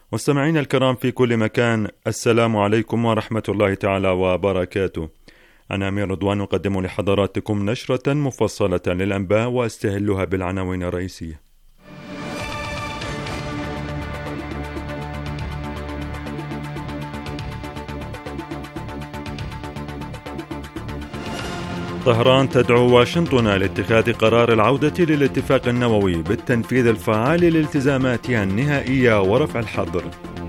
مستمعينا الكرام في كل مكان، السلام عليكم ورحمة الله تعالى وبركاته. أنا أمير رضوان أقدم لحضراتكم نشرة مفصلة للأنباء وأستهلها بالعناوين الرئيسية. طهران تدعو واشنطن لاتخاذ قرار العودة للاتفاق النووي بالتنفيذ الفعال لالتزاماتها النهائية ورفع الحظر.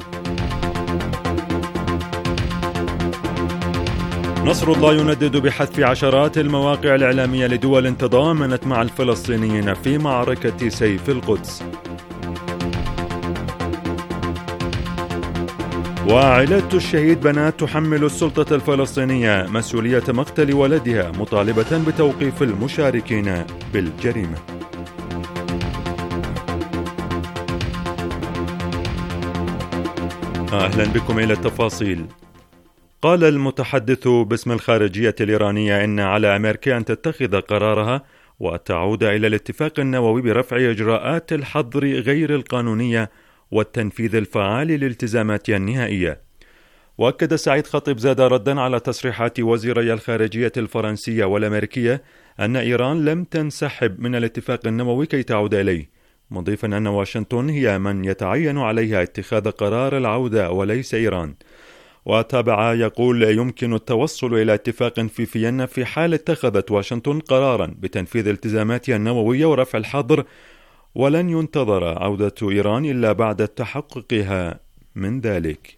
نصر الله يندد بحذف عشرات المواقع الإعلامية لدول تضامنت مع الفلسطينيين في معركة سيف القدس. وعائلة الشهيد بنات تحمل السلطة الفلسطينية مسؤولية مقتل ولدها مطالبة بتوقيف المشاركين بالجريمة. أهلا بكم إلى التفاصيل. قال المتحدث باسم الخارجية الإيرانية إن على أمريكا أن تتخذ قرارها وتعود إلى الاتفاق النووي برفع إجراءات الحظر غير القانونية والتنفيذ الفعال لالتزاماتها النهائية. وأكد سعيد خطيبزادة ردا على تصريحات وزيري الخارجية الفرنسية والأمريكية أن إيران لم تنسحب من الاتفاق النووي كي تعود إليه، مضيفا أن واشنطن هي من يتعين عليها اتخاذ قرار العودة وليس إيران. وتابع يقول: يمكن التوصل إلى اتفاق في فيينا في حال اتخذت واشنطن قرارا بتنفيذ التزاماتها النووية ورفع الحظر، ولن ينتظر عودة إيران إلا بعد تحققها من ذلك.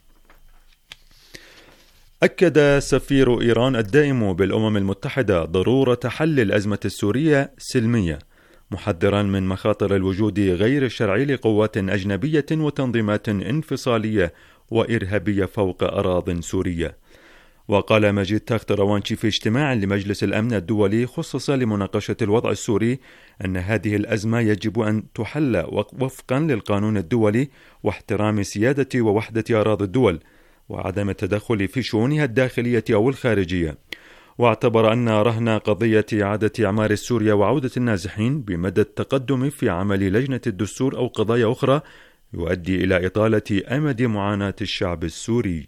أكد سفير إيران الدائم بالأمم المتحدة ضرورة حل الأزمة السورية سلمية، محذرا من مخاطر الوجود غير الشرعي لقوات أجنبية وتنظيمات انفصالية وإرهابية فوق أراضٍ سورية. وقال مجيد تاخت روانشي في اجتماع لمجلس الأمن الدولي خصص لمناقشة الوضع السوري أن هذه الأزمة يجب أن تحل وفقا للقانون الدولي واحترام سيادة ووحدة أراضي الدول وعدم التدخل في شؤونها الداخلية أو الخارجية. واعتبر أن رهن قضية إعادة إعمار سوريا وعودة النازحين بمدى التقدم في عمل لجنة الدستور أو قضايا أخرى يؤدي إلى إطالة أمد معاناة الشعب السوري.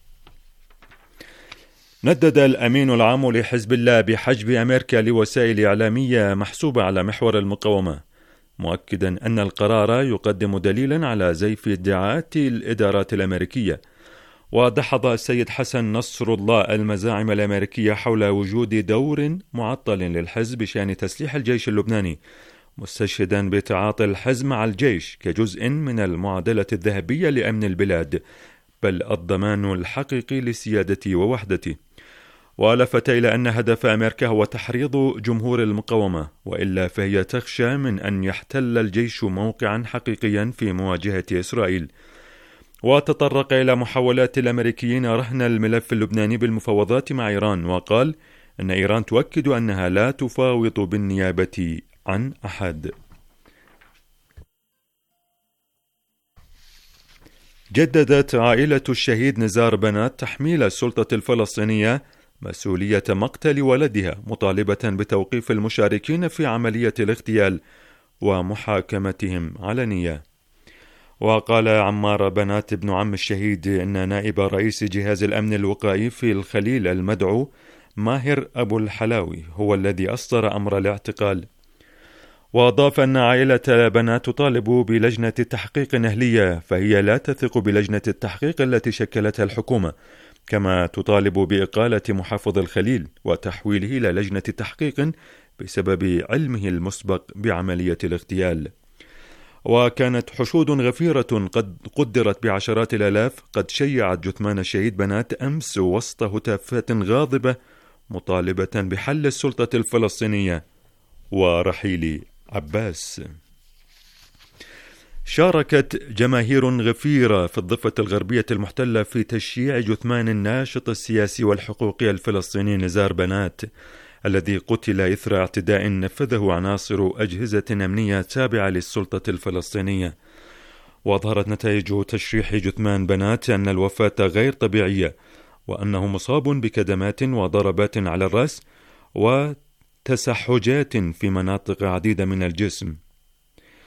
ندد الأمين العام لحزب الله بحجب أمريكا لوسائل إعلامية محسوبة على محور المقاومة، مؤكدا أن القرار يقدم دليلا على زيف ادعاءات الإدارات الأمريكية. ودحض السيد حسن نصر الله المزاعم الأمريكية حول وجود دور معطل للحزب بشأن تسليح الجيش اللبناني، مستشهدا بتعاطي الحزب مع الجيش كجزء من المعادلة الذهبية لأمن البلاد، بل الضمان الحقيقي لسيادتي ووحدتي. ولفت إلى أن هدف أمريكا هو تحريض جمهور المقاومة، وإلا فهي تخشى من أن يحتل الجيش موقعا حقيقيا في مواجهة إسرائيل. وتطرق إلى محاولات الأمريكيين رهن الملف اللبناني بالمفاوضات مع إيران، وقال أن إيران تؤكد أنها لا تفاوض بالنيابة عن أحد. جددت عائلة الشهيد نزار بنات تحميل السلطة الفلسطينية مسؤولية مقتل ولدها، مطالبة بتوقيف المشاركين في عملية الاغتيال ومحاكمتهم علنية. وقال عمار بنات ابن عم الشهيد إن نائب رئيس جهاز الأمن الوقائي في الخليل المدعو ماهر أبو الحلاوي هو الذي أصدر أمر الاعتقال. وأضاف أن عائلة بنات تطالب بلجنة تحقيق أهلية، فهي لا تثق بلجنة التحقيق التي شكلتها الحكومة، كما تطالب بإقالة محافظ الخليل وتحويله إلى لجنة تحقيق بسبب علمه المسبق بعملية الاغتيال. وكانت حشود غفيرة قد قدرت بعشرات الآلاف قد شيعت جثمان الشهيد بنات أمس وسط هتافات غاضبة مطالبة بحل السلطة الفلسطينية ورحيل عباس. شاركت جماهير غفيرة في الضفة الغربية المحتلة في تشييع جثمان الناشط السياسي والحقوقي الفلسطيني نزار بنات، الذي قتل إثر اعتداء نفذه عناصر أجهزة أمنية تابعة للسلطة الفلسطينية. وأظهرت نتائج تشريح جثمان بنات أن الوفاة غير طبيعية، وأنه مصاب بكدمات وضربات على الرأس وتسحجات في مناطق عديدة من الجسم.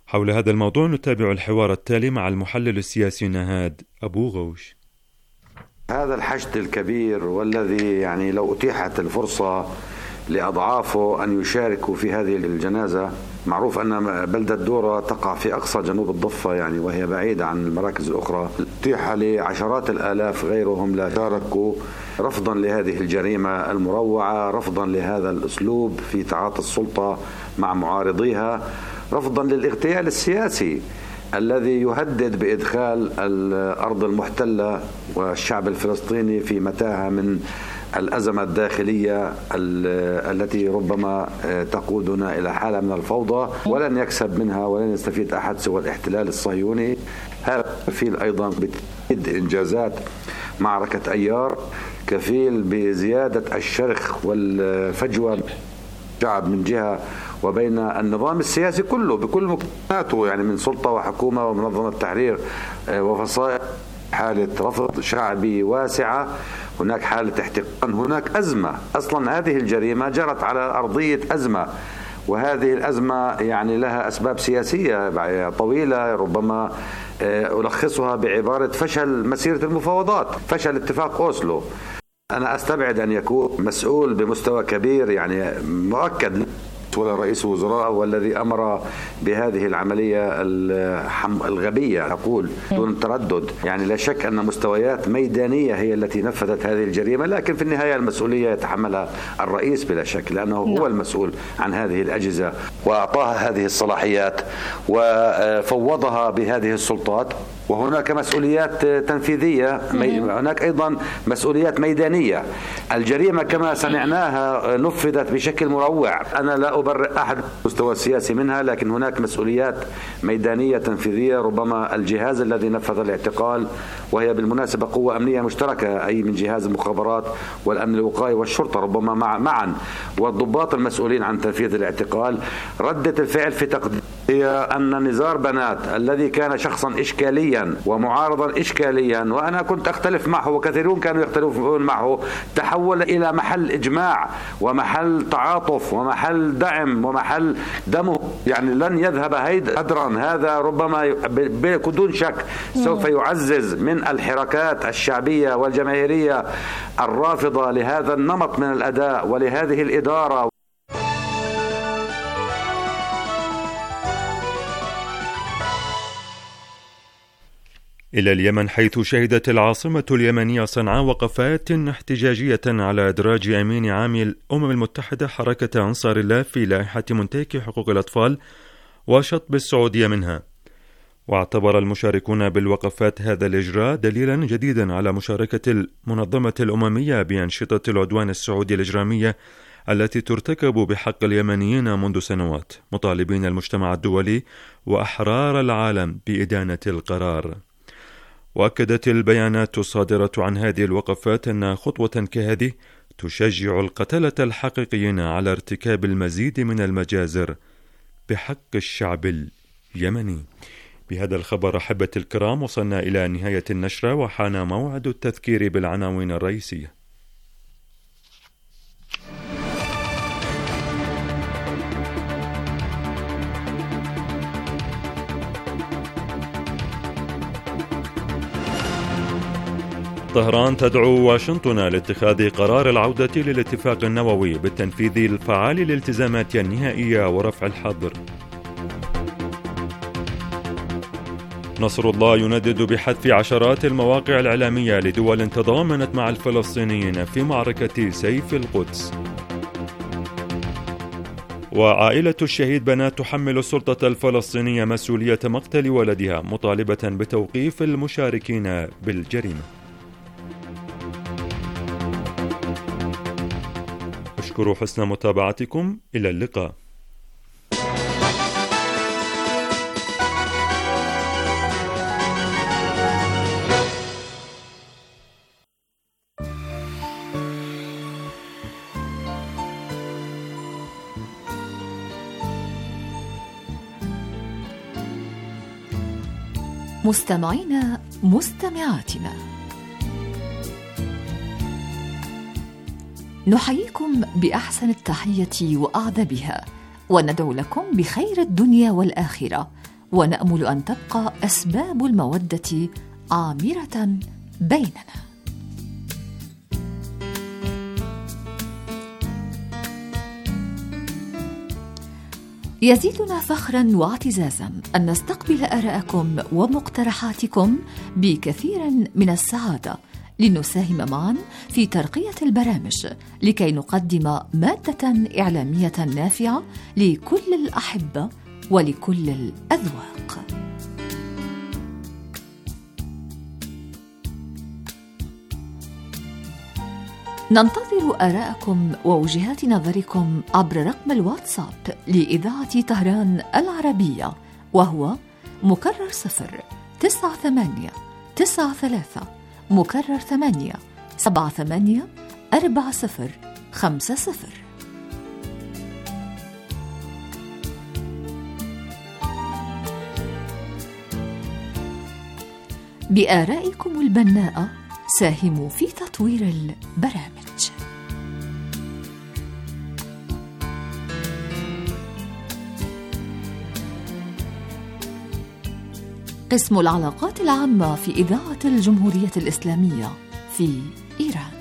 حول هذا الموضوع نتابع الحوار التالي مع المحلل السياسي نهاد أبو غوش. هذا الحشد الكبير والذي يعني لو أتيحت الفرصة لأضعافه أن يشاركوا في هذه الجنازة. معروف أن بلدة دورة تقع في أقصى جنوب الضفة يعني، وهي بعيدة عن المراكز الأخرى. أتيح لعشرات الآلاف غيرهم لا شاركوا رفضا لهذه الجريمة المروعة، رفضا لهذا الأسلوب في تعاطي السلطة مع معارضيها، رفضا للاغتيال السياسي الذي يهدد بإدخال الأرض المحتلة والشعب الفلسطيني في متاهة من الأزمة الداخلية التي ربما تقودنا إلى حالة من الفوضى ولن يكسب منها ولن يستفيد أحد سوى الاحتلال الصهيوني. هذا كفيل أيضا بتزيد إنجازات معركة أيار، كفيل بزيادة الشرخ والفجوة شعب من جهة وبين النظام السياسي كله بكل مكوناته، يعني من سلطة وحكومة ومنظمة تحرير وفصائل. حالة رفض شعبي واسعة، هناك حالة احتقان، هناك أزمة. أصلا هذه الجريمة جرت على أرضية أزمة، وهذه الأزمة يعني لها أسباب سياسية طويلة، ربما ألخصها بعبارة فشل مسيرة المفاوضات، فشل اتفاق أوسلو. أنا أستبعد أن يكون مسؤول بمستوى كبير يعني مؤكد ولا رئيس وزراء والذي أمر بهذه العملية الغبية، أقول دون تردد. يعني لا شك أن مستويات ميدانية هي التي نفذت هذه الجريمة، لكن في النهاية المسؤولية يتحملها الرئيس بلا شك، لأنه هو المسؤول عن هذه الأجهزة وأعطاها هذه الصلاحيات وفوضها بهذه السلطات. وهناك مسؤوليات تنفيذية، هناك أيضا مسؤوليات ميدانية. الجريمة كما سمعناها نفذت بشكل مروع، أنا لا أبرئ أحد مستوى السياسي منها، لكن هناك مسؤوليات ميدانية تنفيذية. ربما الجهاز الذي نفذ الاعتقال، وهي بالمناسبة قوة أمنية مشتركة، أي من جهاز المخابرات والأمن الوقائي والشرطة ربما معا، والضباط المسؤولين عن تنفيذ الاعتقال. ردة الفعل في تقديري هي أن نزار بنات الذي كان شخصا إشكاليا ومعارضا إشكاليا، وأنا كنت أختلف معه وكثيرون كانوا يختلفون معه، تحول إلى محل إجماع ومحل تعاطف ومحل دعم ومحل دمه. يعني لن يذهب هدرا، هذا ربما بدون شك سوف يعزز من الحركات الشعبية والجماهيرية الرافضة لهذا النمط من الأداء ولهذه الإدارة. إلى اليمن، حيث شهدت العاصمة اليمنية صنعاء وقفات احتجاجية على إدراج أمين عام الأمم المتحدة حركة أنصار الله في لائحة منتهك حقوق الأطفال وشطب السعودية منها. واعتبر المشاركون بالوقفات هذا الإجراء دليلا جديدا على مشاركة المنظمة الأممية بأنشطة العدوان السعودي الإجرامية التي ترتكب بحق اليمنيين منذ سنوات، مطالبين المجتمع الدولي وأحرار العالم بإدانة القرار. وأكدت البيانات الصادرة عن هذه الوقفات أن خطوة كهذه تشجع القتلة الحقيقيين على ارتكاب المزيد من المجازر بحق الشعب اليمني. بهذا الخبر أحبة الكرام وصلنا إلى نهاية النشرة، وحان موعد التذكير بالعناوين الرئيسية. طهران تدعو واشنطن لاتخاذ قرار العودة للاتفاق النووي بالتنفيذ الفعال للالتزامات النهائية ورفع الحظر. نصر الله يندد بحذف عشرات المواقع الإعلامية لدول تضامنت مع الفلسطينيين في معركة سيف القدس. وعائلة الشهيد بنات تحمل السلطة الفلسطينية مسؤولية مقتل ولدها، مطالبة بتوقيف المشاركين بالجريمة. أشكر حسن متابعتكم، إلى اللقاء. مستمعينا مستمعاتنا، نحييكم بأحسن التحية وأعذبها، وندعو لكم بخير الدنيا والآخرة، ونأمل أن تبقى أسباب المودة عامرة بيننا. يزيدنا فخراً واعتزازاً أن نستقبل آراءكم ومقترحاتكم بكثير من السعادة لنساهم معاً في ترقية البرامج لكي نقدم مادة إعلامية نافعة لكل الأحبة ولكل الأذواق. ننتظر آراءكم ووجهات نظركم عبر رقم الواتساب لإذاعة طهران العربية، وهو مكرر 09893 مكرر 8 78 4050. بآرائكم البناءة ساهموا في تطوير البرامج. قسم العلاقات العامة في إذاعة الجمهورية الإسلامية في إيران.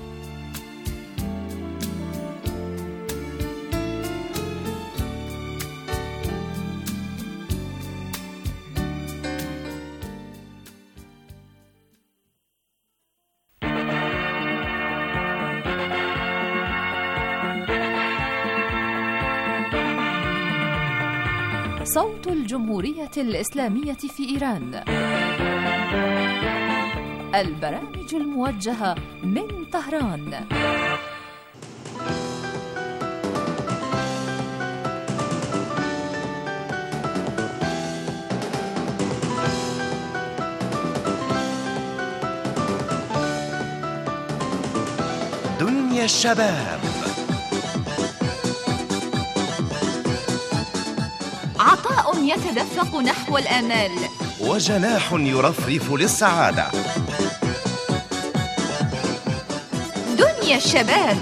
صوت الجمهورية الإسلامية في إيران. البرامج الموجهة من طهران. دنيا الشباب. عطاء يتدفق نحو الآمال، وجناح يرفرف للسعادة. دنيا الشباب.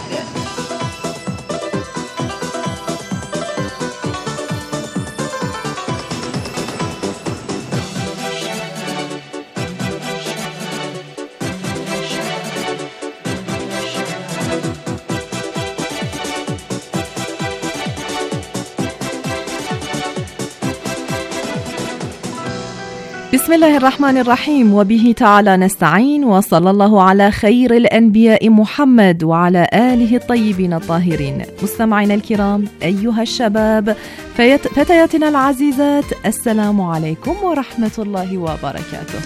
بسم الله الرحمن الرحيم، وبه تعالى نستعين، وصلى الله على خير الأنبياء محمد وعلى آله الطيبين الطاهرين. مستمعينا الكرام أيها الشباب، فتياتنا العزيزات، السلام عليكم ورحمة الله وبركاته.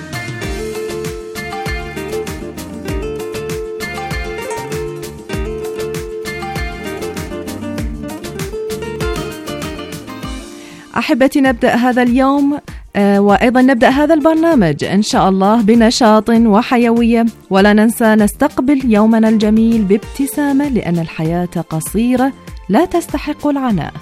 أحبتي، نبدأ هذا اليوم وأيضا نبدأ هذا البرنامج إن شاء الله بنشاط وحيوية، ولا ننسى نستقبل يومنا الجميل بابتسامة، لأن الحياة قصيرة لا تستحق العناء.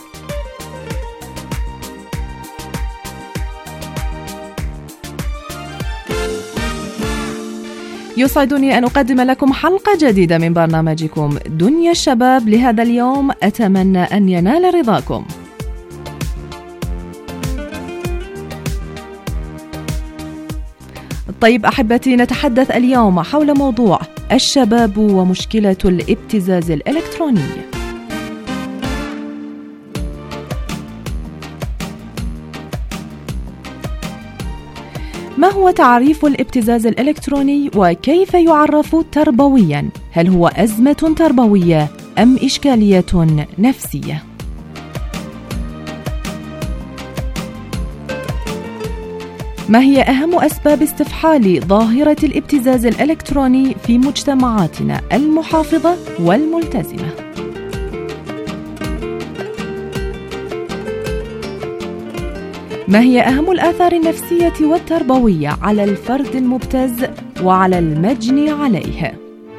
يسعدني أن أقدم لكم حلقة جديدة من برنامجكم دنيا الشباب لهذا اليوم، أتمنى أن ينال رضاكم. طيب أحبتي، نتحدث اليوم حول موضوع الشباب ومشكلة الابتزاز الإلكتروني. ما هو تعريف الابتزاز الإلكتروني وكيف يعرف تربويا؟ هل هو أزمة تربوية أم إشكالية نفسية؟ ما هي أهم أسباب استفحال ظاهرة الابتزاز الإلكتروني في مجتمعاتنا المحافظة والملتزمة؟ ما هي أهم الآثار النفسية والتربوية على الفرد المبتز وعلى المجني عليه؟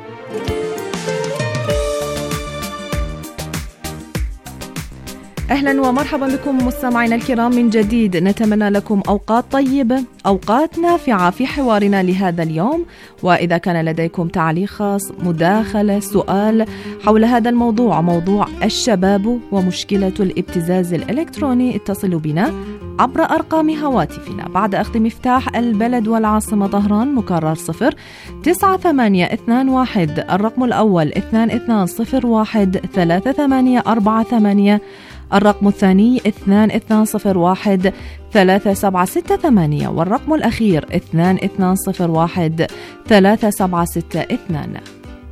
أهلا ومرحبا بكم مستمعينا الكرام من جديد. نتمنى لكم أوقات طيبة، أوقات نافعة في حوارنا لهذا اليوم. وإذا كان لديكم تعليق خاص، مداخلة، سؤال حول هذا الموضوع، موضوع الشباب ومشكلة الابتزاز الإلكتروني، اتصلوا بنا عبر أرقام هواتفنا بعد أخذ مفتاح البلد والعاصمة طهران مكرر 09821 الرقم الأول 2201 3848 الرقم الثاني 2201 3768 والرقم الأخير 2201 3762.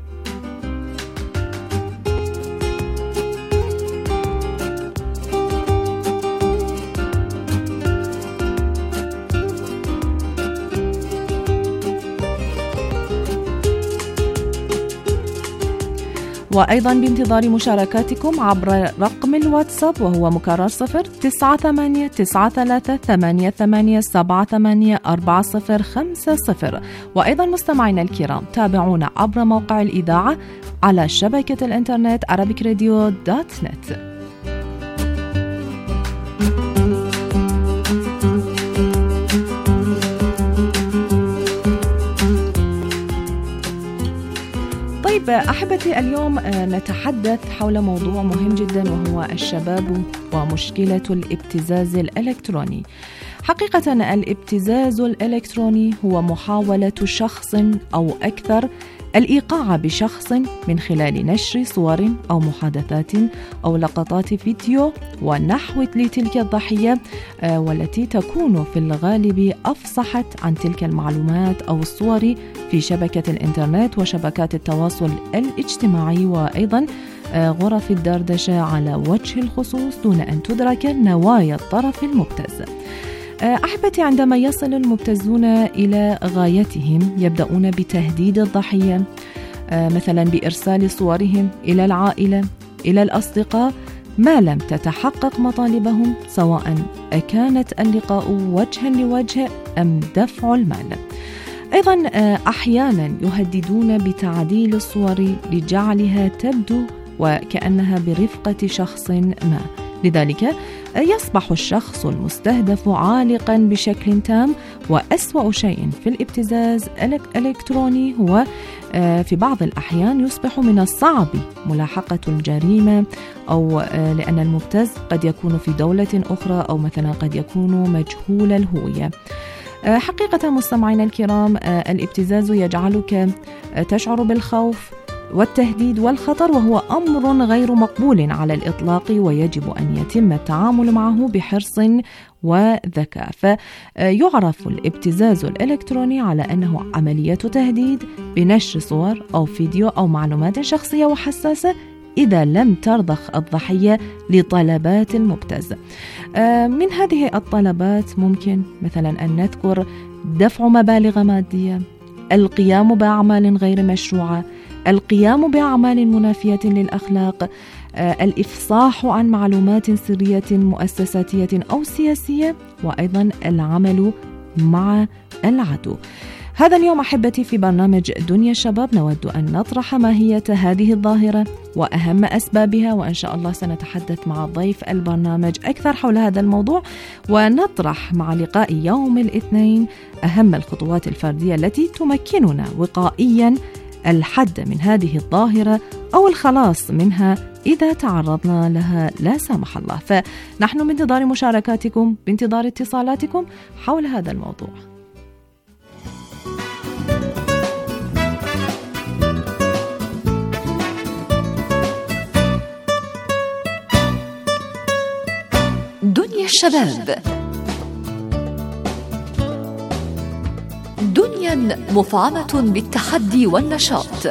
وأيضا بانتظار مشاركاتكم عبر رقم الواتساب وهو مكرر 0989388784050. وأيضا مستمعينا الكرام تابعونا عبر موقع الإذاعة على شبكة الإنترنت arabicradio.net. أحبتي، اليوم نتحدث حول موضوع مهم جدا وهو الشباب ومشكلة الابتزاز الإلكتروني. حقيقة الابتزاز الإلكتروني هو محاولة شخص أو أكثر الإيقاع بشخص من خلال نشر صور أو محادثات أو لقطات فيديو ونحو لتلك الضحية، والتي تكون في الغالب أفصحت عن تلك المعلومات أو الصور في شبكة الإنترنت وشبكات التواصل الاجتماعي وأيضا غرف الدردشة على وجه الخصوص دون أن تدرك نوايا الطرف المبتز. أحبتي، عندما يصل المبتزون إلى غايتهم يبدأون بتهديد الضحية، مثلا بإرسال صورهم إلى العائلة إلى الأصدقاء ما لم تتحقق مطالبهم، سواء كانت اللقاء وجها لوجه أم دفع المال. أيضا أحيانا يهددون بتعديل الصور لجعلها تبدو وكأنها برفقة شخص ما، لذلك يصبح الشخص المستهدف عالقا بشكل تام. وأسوأ شيء في الابتزاز الإلكتروني هو في بعض الأحيان يصبح من الصعب ملاحقة الجريمة، أو لأن المبتز قد يكون في دولة أخرى أو مثلا قد يكون مجهول الهوية. حقيقة مستمعينا الكرام، الابتزاز يجعلك تشعر بالخوف والتهديد والخطر، وهو أمر غير مقبول على الإطلاق، ويجب أن يتم التعامل معه بحرص وذكاء. فيعرف الابتزاز الإلكتروني على أنه عملية تهديد بنشر صور أو فيديو أو معلومات شخصية وحساسة إذا لم ترضخ الضحية لطلبات المبتز. من هذه الطلبات ممكن مثلا أن نذكر دفع مبالغ مادية، القيام بأعمال غير مشروعة، القيام بأعمال منافية للأخلاق، الإفصاح عن معلومات سرية مؤسساتية أو سياسية، وأيضا العمل مع العدو. هذا اليوم أحبتي في برنامج دنيا الشباب نود أن نطرح ماهية هذه الظاهرة وأهم أسبابها، وإن شاء الله سنتحدث مع ضيف البرنامج أكثر حول هذا الموضوع، ونطرح مع لقاء يوم الاثنين أهم الخطوات الفردية التي تمكننا وقائيا الحد من هذه الظاهرة أو الخلاص منها إذا تعرضنا لها لا سمح الله. فنحن بانتظار مشاركاتكم، بانتظار اتصالاتكم حول هذا الموضوع. دنيا الشباب، دنيا مفعمة بالتحدي والنشاط،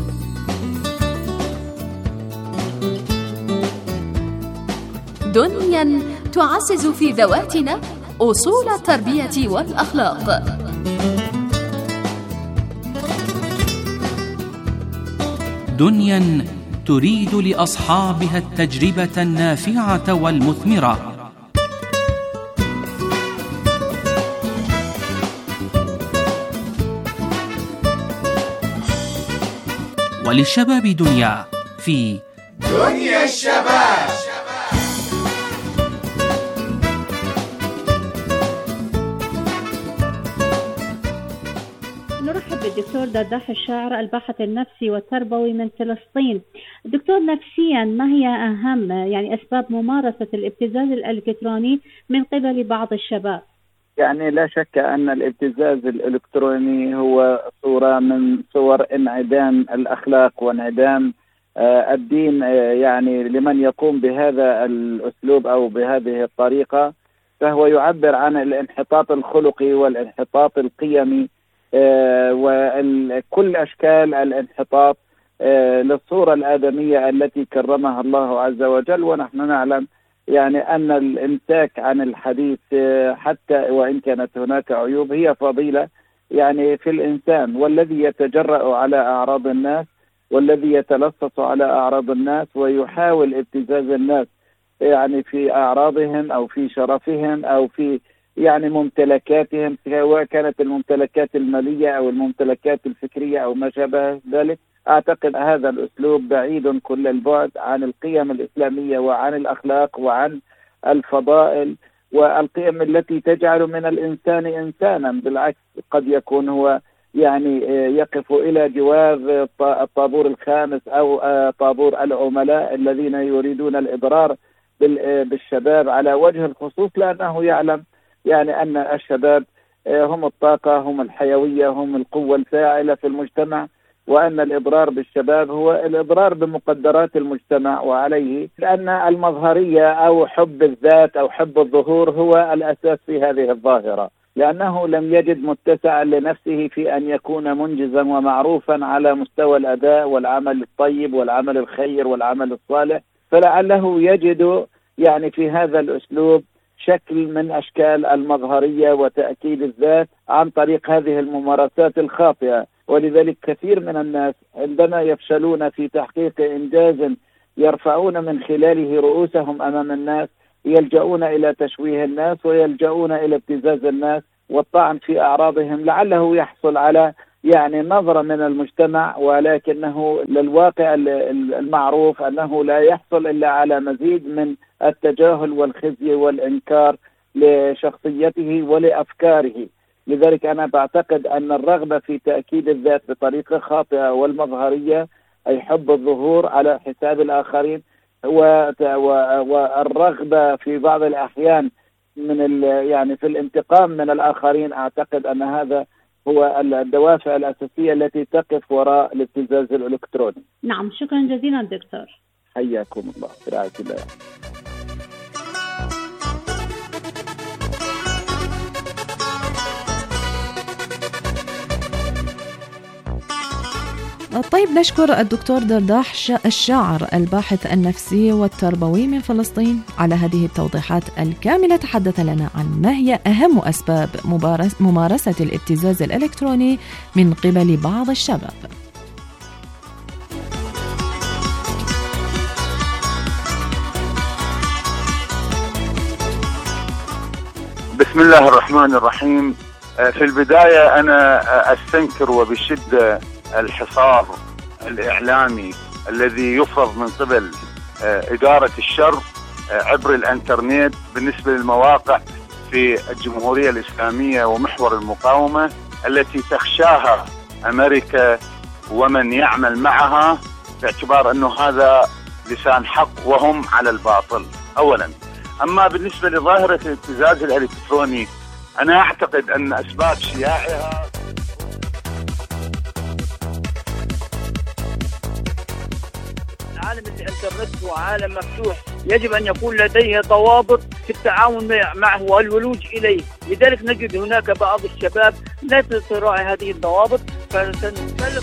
دنيا تعزز في ذواتنا أصول التربية والأخلاق، دنيا تريد لأصحابها التجربة النافعة والمثمرة، وللشباب دنيا في دنيا الشباب. نرحب بالدكتور درداح الشاعر الباحث النفسي والتربوي من فلسطين. دكتور، نفسيا ما هي أهم أسباب ممارسة الابتزاز الإلكتروني من قبل بعض الشباب؟ لا شك أن الابتزاز الإلكتروني هو صورة من صور انعدام الأخلاق وانعدام الدين، لمن يقوم بهذا الأسلوب أو بهذه الطريقة، فهو يعبر عن الانحطاط الخلقي والانحطاط القيمي وكل أشكال الانحطاط للصورة الآدمية التي كرمها الله عز وجل. ونحن نعلم أن الإمساك عن الحديث حتى وإن كانت هناك عيوب هي فضيلة في الإنسان، والذي يتجرأ على أعراض الناس والذي يتلصص على أعراض الناس ويحاول ابتزاز الناس في أعراضهم أو في شرفهم أو في ممتلكاتهم، سواء كانت الممتلكات المالية أو الممتلكات الفكرية أو ما شابه ذلك. أعتقد هذا الأسلوب بعيد كل البعد عن القيم الإسلامية وعن الأخلاق وعن الفضائل والقيم التي تجعل من الإنسان إنسانا. بالعكس، قد يكون هو يقف إلى جواز الطابور الخامس أو طابور العملاء الذين يريدون الإضرار بالشباب على وجه الخصوص، لأنه يعلم أن الشباب هم الطاقة، هم الحيوية، هم القوة الفاعلة في المجتمع، وأن الإضرار بالشباب هو الإضرار بمقدرات المجتمع وعليه، لأن المظهرية أو حب الذات أو حب الظهور هو الأساس في هذه الظاهرة، لأنه لم يجد متسعا لنفسه في أن يكون منجزا ومعروفا على مستوى الأداء والعمل الطيب والعمل الخير والعمل الصالح، فلعله يجد في هذا الأسلوب شكل من أشكال المظهرية وتأكيد الذات عن طريق هذه الممارسات الخاطئة. ولذلك كثير من الناس عندما يفشلون في تحقيق إنجاز يرفعون من خلاله رؤوسهم أمام الناس يلجؤون إلى تشويه الناس ويلجؤون إلى ابتزاز الناس والطعن في أعراضهم، لعله يحصل على نظرة من المجتمع، ولكنه للواقع المعروف أنه لا يحصل إلا على مزيد من التجاهل والخزي والإنكار لشخصيته ولأفكاره. لذلك أنا بعتقد أن الرغبة في تأكيد الذات بطريقة خاطئة والمظهرية، أي حب الظهور على حساب الآخرين، والرغبة في بعض الأحيان من في الانتقام من الآخرين، أعتقد أن هذا هو الدوافع الأساسية التي تقف وراء الابتزاز الإلكتروني. نعم، شكرا جزيلا دكتور. حياكم الله، في رعاية الله. طيب، نشكر الدكتور درداح الشاعر الباحث النفسي والتربوي من فلسطين على هذه التوضيحات الكاملة. تحدث لنا عن ما هي أهم أسباب ممارسة الابتزاز الإلكتروني من قبل بعض الشباب. بسم الله الرحمن الرحيم. في البداية أنا أستنكر وبشدة الحصار الإعلامي الذي يفرض من قبل إدارة الشر عبر الإنترنت بالنسبة للمواقع في الجمهورية الإسلامية ومحور المقاومة التي تخشاها أمريكا ومن يعمل معها، باعتبار أنه هذا لسان حق وهم على الباطل أولا. أما بالنسبة لظاهرة الابتزاز الإلكتروني، أنا أعتقد أن أسباب شياعها عالم الانترنت هو عالم مفتوح، يجب أن يكون لديه ضوابط في التعاون معه والولوج إليه. لذلك نجد هناك بعض الشباب لا تراعي هذه الضوابط، فسننطلق.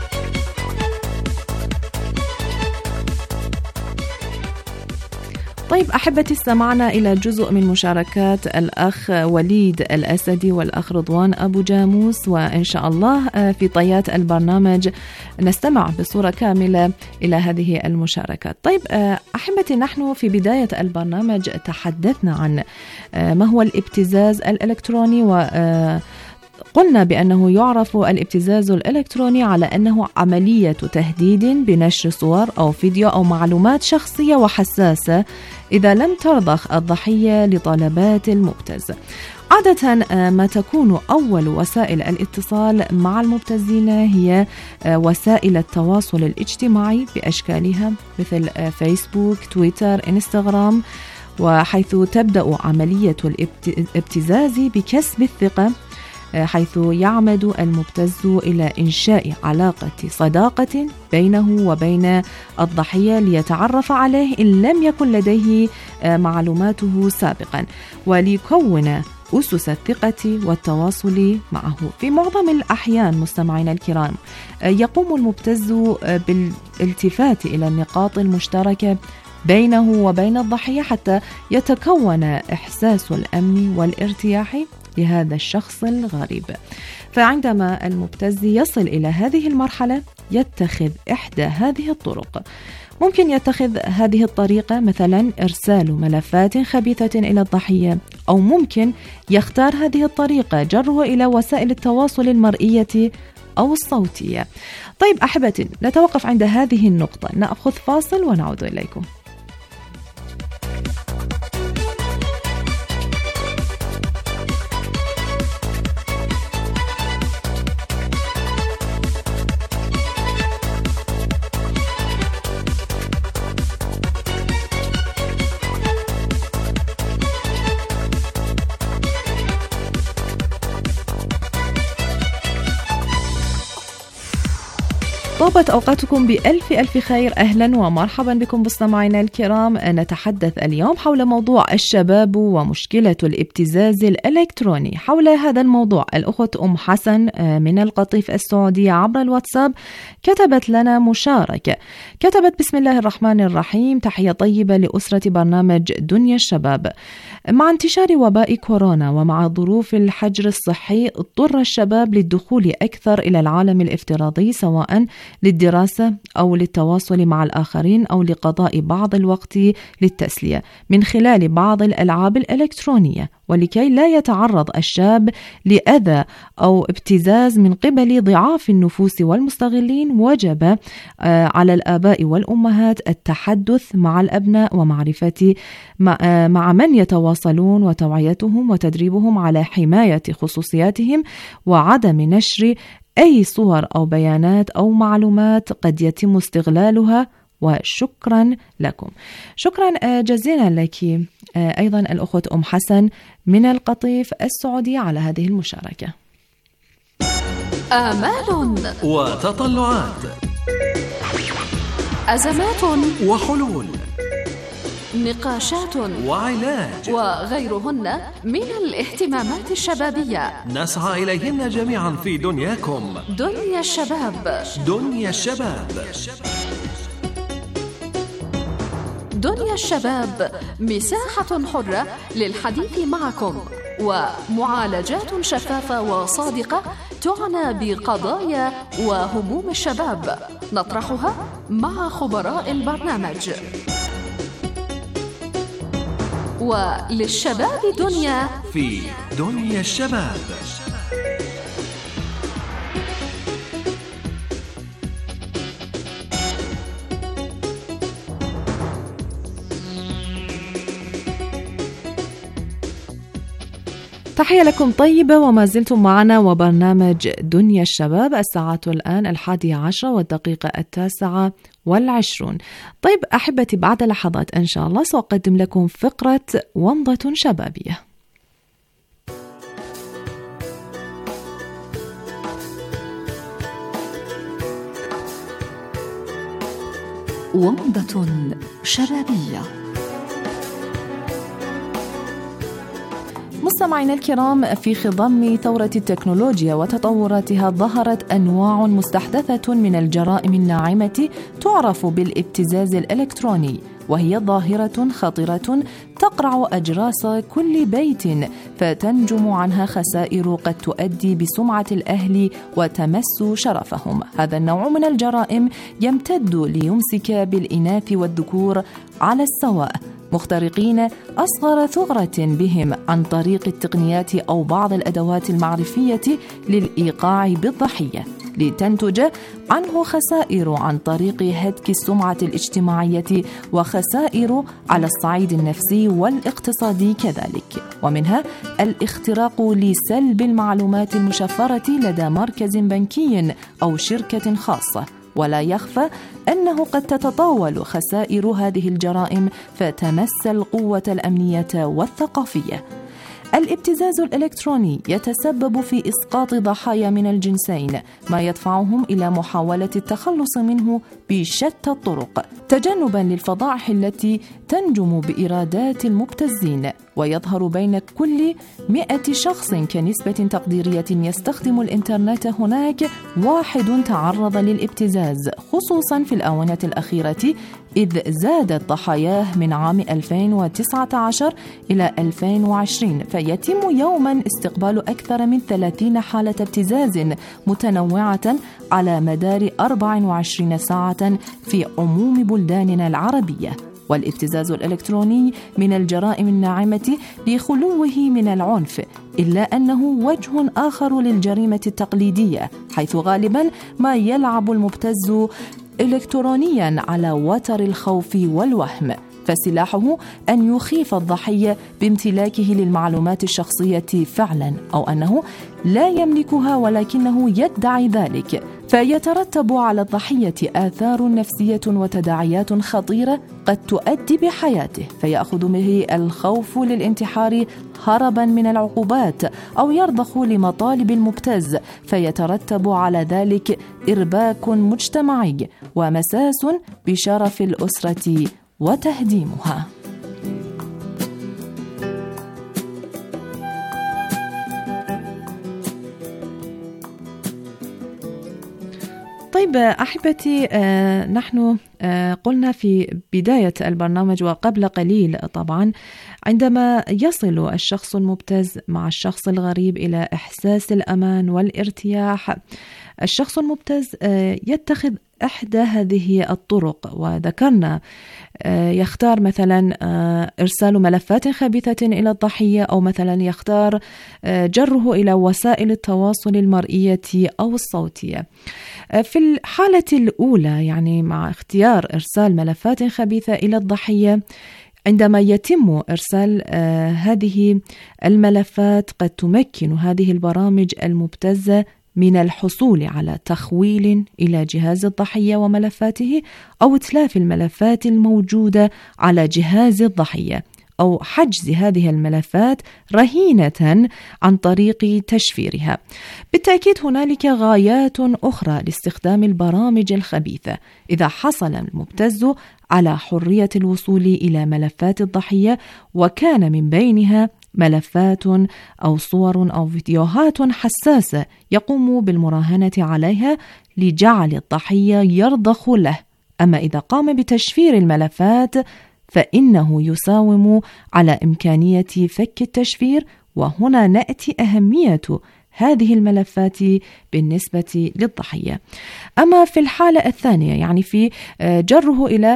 طيب طيب أحبتي، استمعنا إلى جزء من مشاركات الأخ وليد الأسدي والأخ رضوان أبو جاموس، وإن شاء الله في طيات البرنامج نستمع بصورة كاملة إلى هذه المشاركات. طيب أحبتي، نحن في بداية البرنامج تحدثنا عن ما هو الابتزاز الإلكتروني، وقلنا بأنه يعرف الابتزاز الإلكتروني على أنه عملية تهديد بنشر صور أو فيديو أو معلومات شخصية وحساسة إذا لم ترضخ الضحية لطلبات المبتز. عادة ما تكون أول وسائل الاتصال مع المبتزين هي وسائل التواصل الاجتماعي بأشكالها مثل فيسبوك، تويتر، إنستغرام، وحيث تبدأ عملية الابتزاز بكسب الثقة، حيث يعمد المبتز إلى إنشاء علاقة صداقة بينه وبين الضحية ليتعرف عليه إن لم يكن لديه معلوماته سابقا، وليكون أسس الثقة والتواصل معه. في معظم الأحيان مستمعينا الكرام يقوم المبتز بالالتفات إلى النقاط المشتركة بينه وبين الضحية حتى يتكون إحساس الأمن والارتياح لهذا الشخص الغريب. فعندما المبتز يصل إلى هذه المرحلة يتخذ إحدى هذه الطرق. ممكن يتخذ هذه الطريقة مثلا إرسال ملفات خبيثة إلى الضحية، أو ممكن يختار هذه الطريقة جره إلى وسائل التواصل المرئية أو الصوتية. طيب أحبتي، نتوقف عند هذه النقطة، نأخذ فاصل ونعود إليكم. طابت أوقاتكم بألف ألف خير. أهلا ومرحبا بكم مستمعينا الكرام. نتحدث اليوم حول موضوع الشباب ومشكلة الابتزاز الإلكتروني. حول هذا الموضوع الأخت أم حسن من القطيف السعودية عبر الواتساب كتبت لنا مشاركة. كتبت: بسم الله الرحمن الرحيم، تحية طيبة لأسرة برنامج دنيا الشباب. مع انتشار وباء كورونا ومع ظروف الحجر الصحي اضطر الشباب للدخول أكثر إلى العالم الافتراضي، سواء للدراسة أو للتواصل مع الآخرين أو لقضاء بعض الوقت للتسلية من خلال بعض الألعاب الإلكترونية. ولكي لا يتعرض الشاب لأذى أو ابتزاز من قبل ضعاف النفوس والمستغلين، وجب على الآباء والأمهات التحدث مع الأبناء ومعرفة مع من يتواصلون وتوعيتهم وتدريبهم على حماية خصوصياتهم وعدم نشر أي صور أو بيانات أو معلومات قد يتم استغلالها. وشكرا لكم. شكرا جزيلا لك أيضا الأخت أم حسن من القطيف السعودية على هذه المشاركة. آمال وتطلعات، أزمات وحلول، نقاشات وعلاج، وغيرهن من الاهتمامات الشبابية نسعى إليهن جميعا في دنياكم. دنيا الشباب. دنيا الشباب. دنيا الشباب مساحة حرة للحديث معكم ومعالجات شفافة وصادقة تعنى بقضايا وهموم الشباب نطرحها مع خبراء البرنامج. وللشباب دنيا في دنيا الشباب. تحية لكم طيبة، وما زلتم معنا وبرنامج دنيا الشباب. الساعة الآن 11:10 والدقيقة 29. طيب أحبتي، بعد لحظات إن شاء الله سأقدم لكم فقرة ومضة شبابية. ومضة شبابية. مستمعينا الكرام، في خضم ثورة التكنولوجيا وتطوراتها ظهرت أنواع مستحدثة من الجرائم الناعمة تعرف بالابتزاز الإلكتروني، وهي ظاهرة خطيرة تقرع أجراس كل بيت، فتنجم عنها خسائر قد تؤدي بسمعة الأهل وتمس شرفهم. هذا النوع من الجرائم يمتد ليمسك بالإناث والذكور على السواء، مخترقين أصغر ثغرة بهم عن طريق التقنيات أو بعض الأدوات المعرفية للإيقاع بالضحية، لتنتج عنه خسائر عن طريق هتك السمعة الاجتماعية وخسائر على الصعيد النفسي والاقتصادي كذلك، ومنها الاختراق لسلب المعلومات المشفرة لدى مركز بنكي أو شركة خاصة. ولا يخفى أنه قد تتطاول خسائر هذه الجرائم فتمس القوة الأمنية والثقافية. الابتزاز الإلكتروني يتسبب في إسقاط ضحايا من الجنسين، ما يدفعهم إلى محاولة التخلص منه بشتى الطرق، تجنباً للفضائح التي تنجم بإيرادات المبتزين. ويظهر بين كل 100 شخص كنسبة تقديرية يستخدم الإنترنت هناك واحد تعرض للابتزاز، خصوصاً في الآونة الأخيرة، إذ زادت ضحاياه من عام 2019 إلى 2020، فيتم يوماً استقبال أكثر من 30 حالة ابتزاز متنوعة على مدار 24 ساعة في عموم بلداننا العربية. والابتزاز الإلكتروني من الجرائم الناعمة لخلوه من العنف، إلا أنه وجه آخر للجريمة التقليدية، حيث غالباً ما يلعب المبتز إلكترونياً على وتر الخوف والوهم، فسلاحه أن يخيف الضحية بامتلاكه للمعلومات الشخصية فعلا، أو أنه لا يملكها ولكنه يدعي ذلك، فيترتب على الضحية آثار نفسية وتداعيات خطيرة قد تؤدي بحياته، فيأخذ به الخوف للانتحار هربا من العقوبات، أو يرضخ لمطالب المبتز، فيترتب على ذلك إرباك مجتمعي ومساس بشرف الأسرة وتهديمها. طيب أحبتي، نحن قلنا في بداية البرنامج وقبل قليل طبعا، عندما يصل الشخص المبتز مع الشخص الغريب إلى إحساس الأمان والارتياح، الشخص المبتز يتخذ إحدى هذه الطرق، وذكرنا يختار مثلا إرسال ملفات خبيثة إلى الضحية، أو مثلا يختار جره إلى وسائل التواصل المرئية أو الصوتية. في الحالة الأولى، يعني مع اختيار إرسال ملفات خبيثة إلى الضحية، عندما يتم إرسال هذه الملفات قد تمكن هذه البرامج المبتزة من الحصول على تخويل إلى جهاز الضحية وملفاته، أو إتلاف الملفات الموجودة على جهاز الضحية، أو حجز هذه الملفات رهينة عن طريق تشفيرها. بالتأكيد هنالك غايات أخرى لاستخدام البرامج الخبيثة. إذا حصل المبتز على حرية الوصول إلى ملفات الضحية، وكان من بينها ملفات أو صور أو فيديوهات حساسة يقوم بالمراهنة عليها لجعل الضحية يرضخ له. أما إذا قام بتشفير الملفات فإنه يساوم على إمكانية فك التشفير، وهنا نأتي أهمية هذه الملفات بالنسبة للضحية. أما في الحالة الثانية، يعني في جره إلى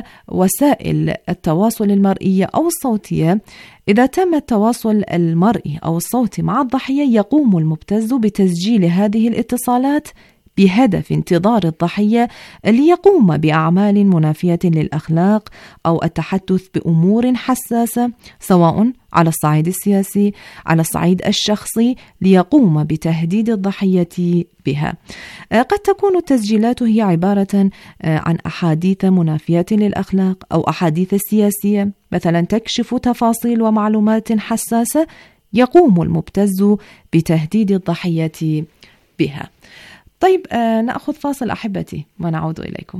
وسائل التواصل المرئية أو الصوتية، إذا تم التواصل المرئي أو الصوتي مع الضحية، يقوم المبتز بتسجيل هذه الاتصالات بهدف انتظار الضحية ليقوم بأعمال منافية للأخلاق أو التحدث بأمور حساسة، سواء على الصعيد السياسي على الصعيد الشخصي، ليقوم بتهديد الضحية بها. قد تكون التسجيلات هي عبارة عن أحاديث منافية للأخلاق أو أحاديث سياسية، مثلا تكشف تفاصيل ومعلومات حساسة، يقوم المبتز بتهديد الضحية بها. طيب نأخذ فاصل أحبتي ونعود إليكم.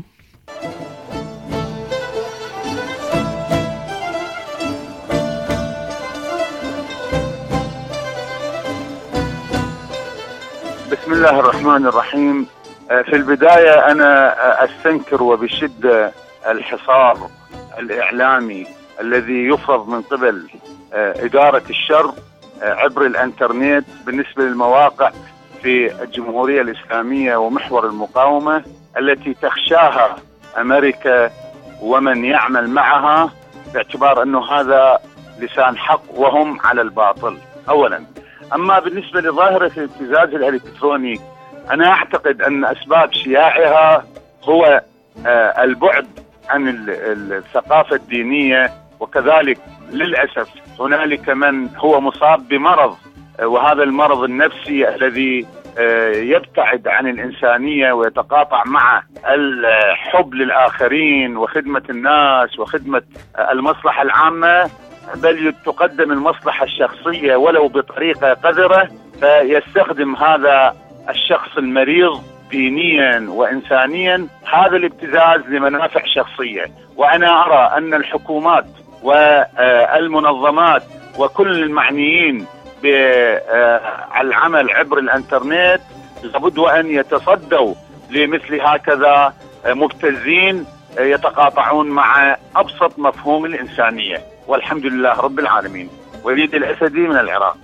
بسم الله الرحمن الرحيم. في البداية أنا أستنكر وبشدة الحصار الإعلامي الذي يفرض من قبل إدارة الشر عبر الإنترنت بالنسبة للمواقع في الجمهورية الإسلامية ومحور المقاومة التي تخشاها أمريكا ومن يعمل معها، باعتبار أنه هذا لسان حق وهم على الباطل أولا. أما بالنسبة لظاهرة الابتزاز الإلكتروني، أنا أعتقد أن أسباب شياعها هو البعد عن الثقافة الدينية، وكذلك للأسف هنالك من هو مصاب بمرض، وهذا المرض النفسي الذي يبتعد عن الإنسانية ويتقاطع مع الحب للآخرين وخدمة الناس وخدمة المصلحة العامة، بل تقدم المصلحة الشخصية ولو بطريقة قذرة، فيستخدم هذا الشخص المريض دينيا وإنسانيا هذا الابتزاز لمنافع شخصية. وأنا أرى أن الحكومات والمنظمات وكل المعنيين بالعمل عبر الانترنت لابد أن يتصدوا لمثل هكذا مبتزين يتقاطعون مع أبسط مفهوم الإنسانية. والحمد لله رب العالمين. وليد الأسدي من العراق.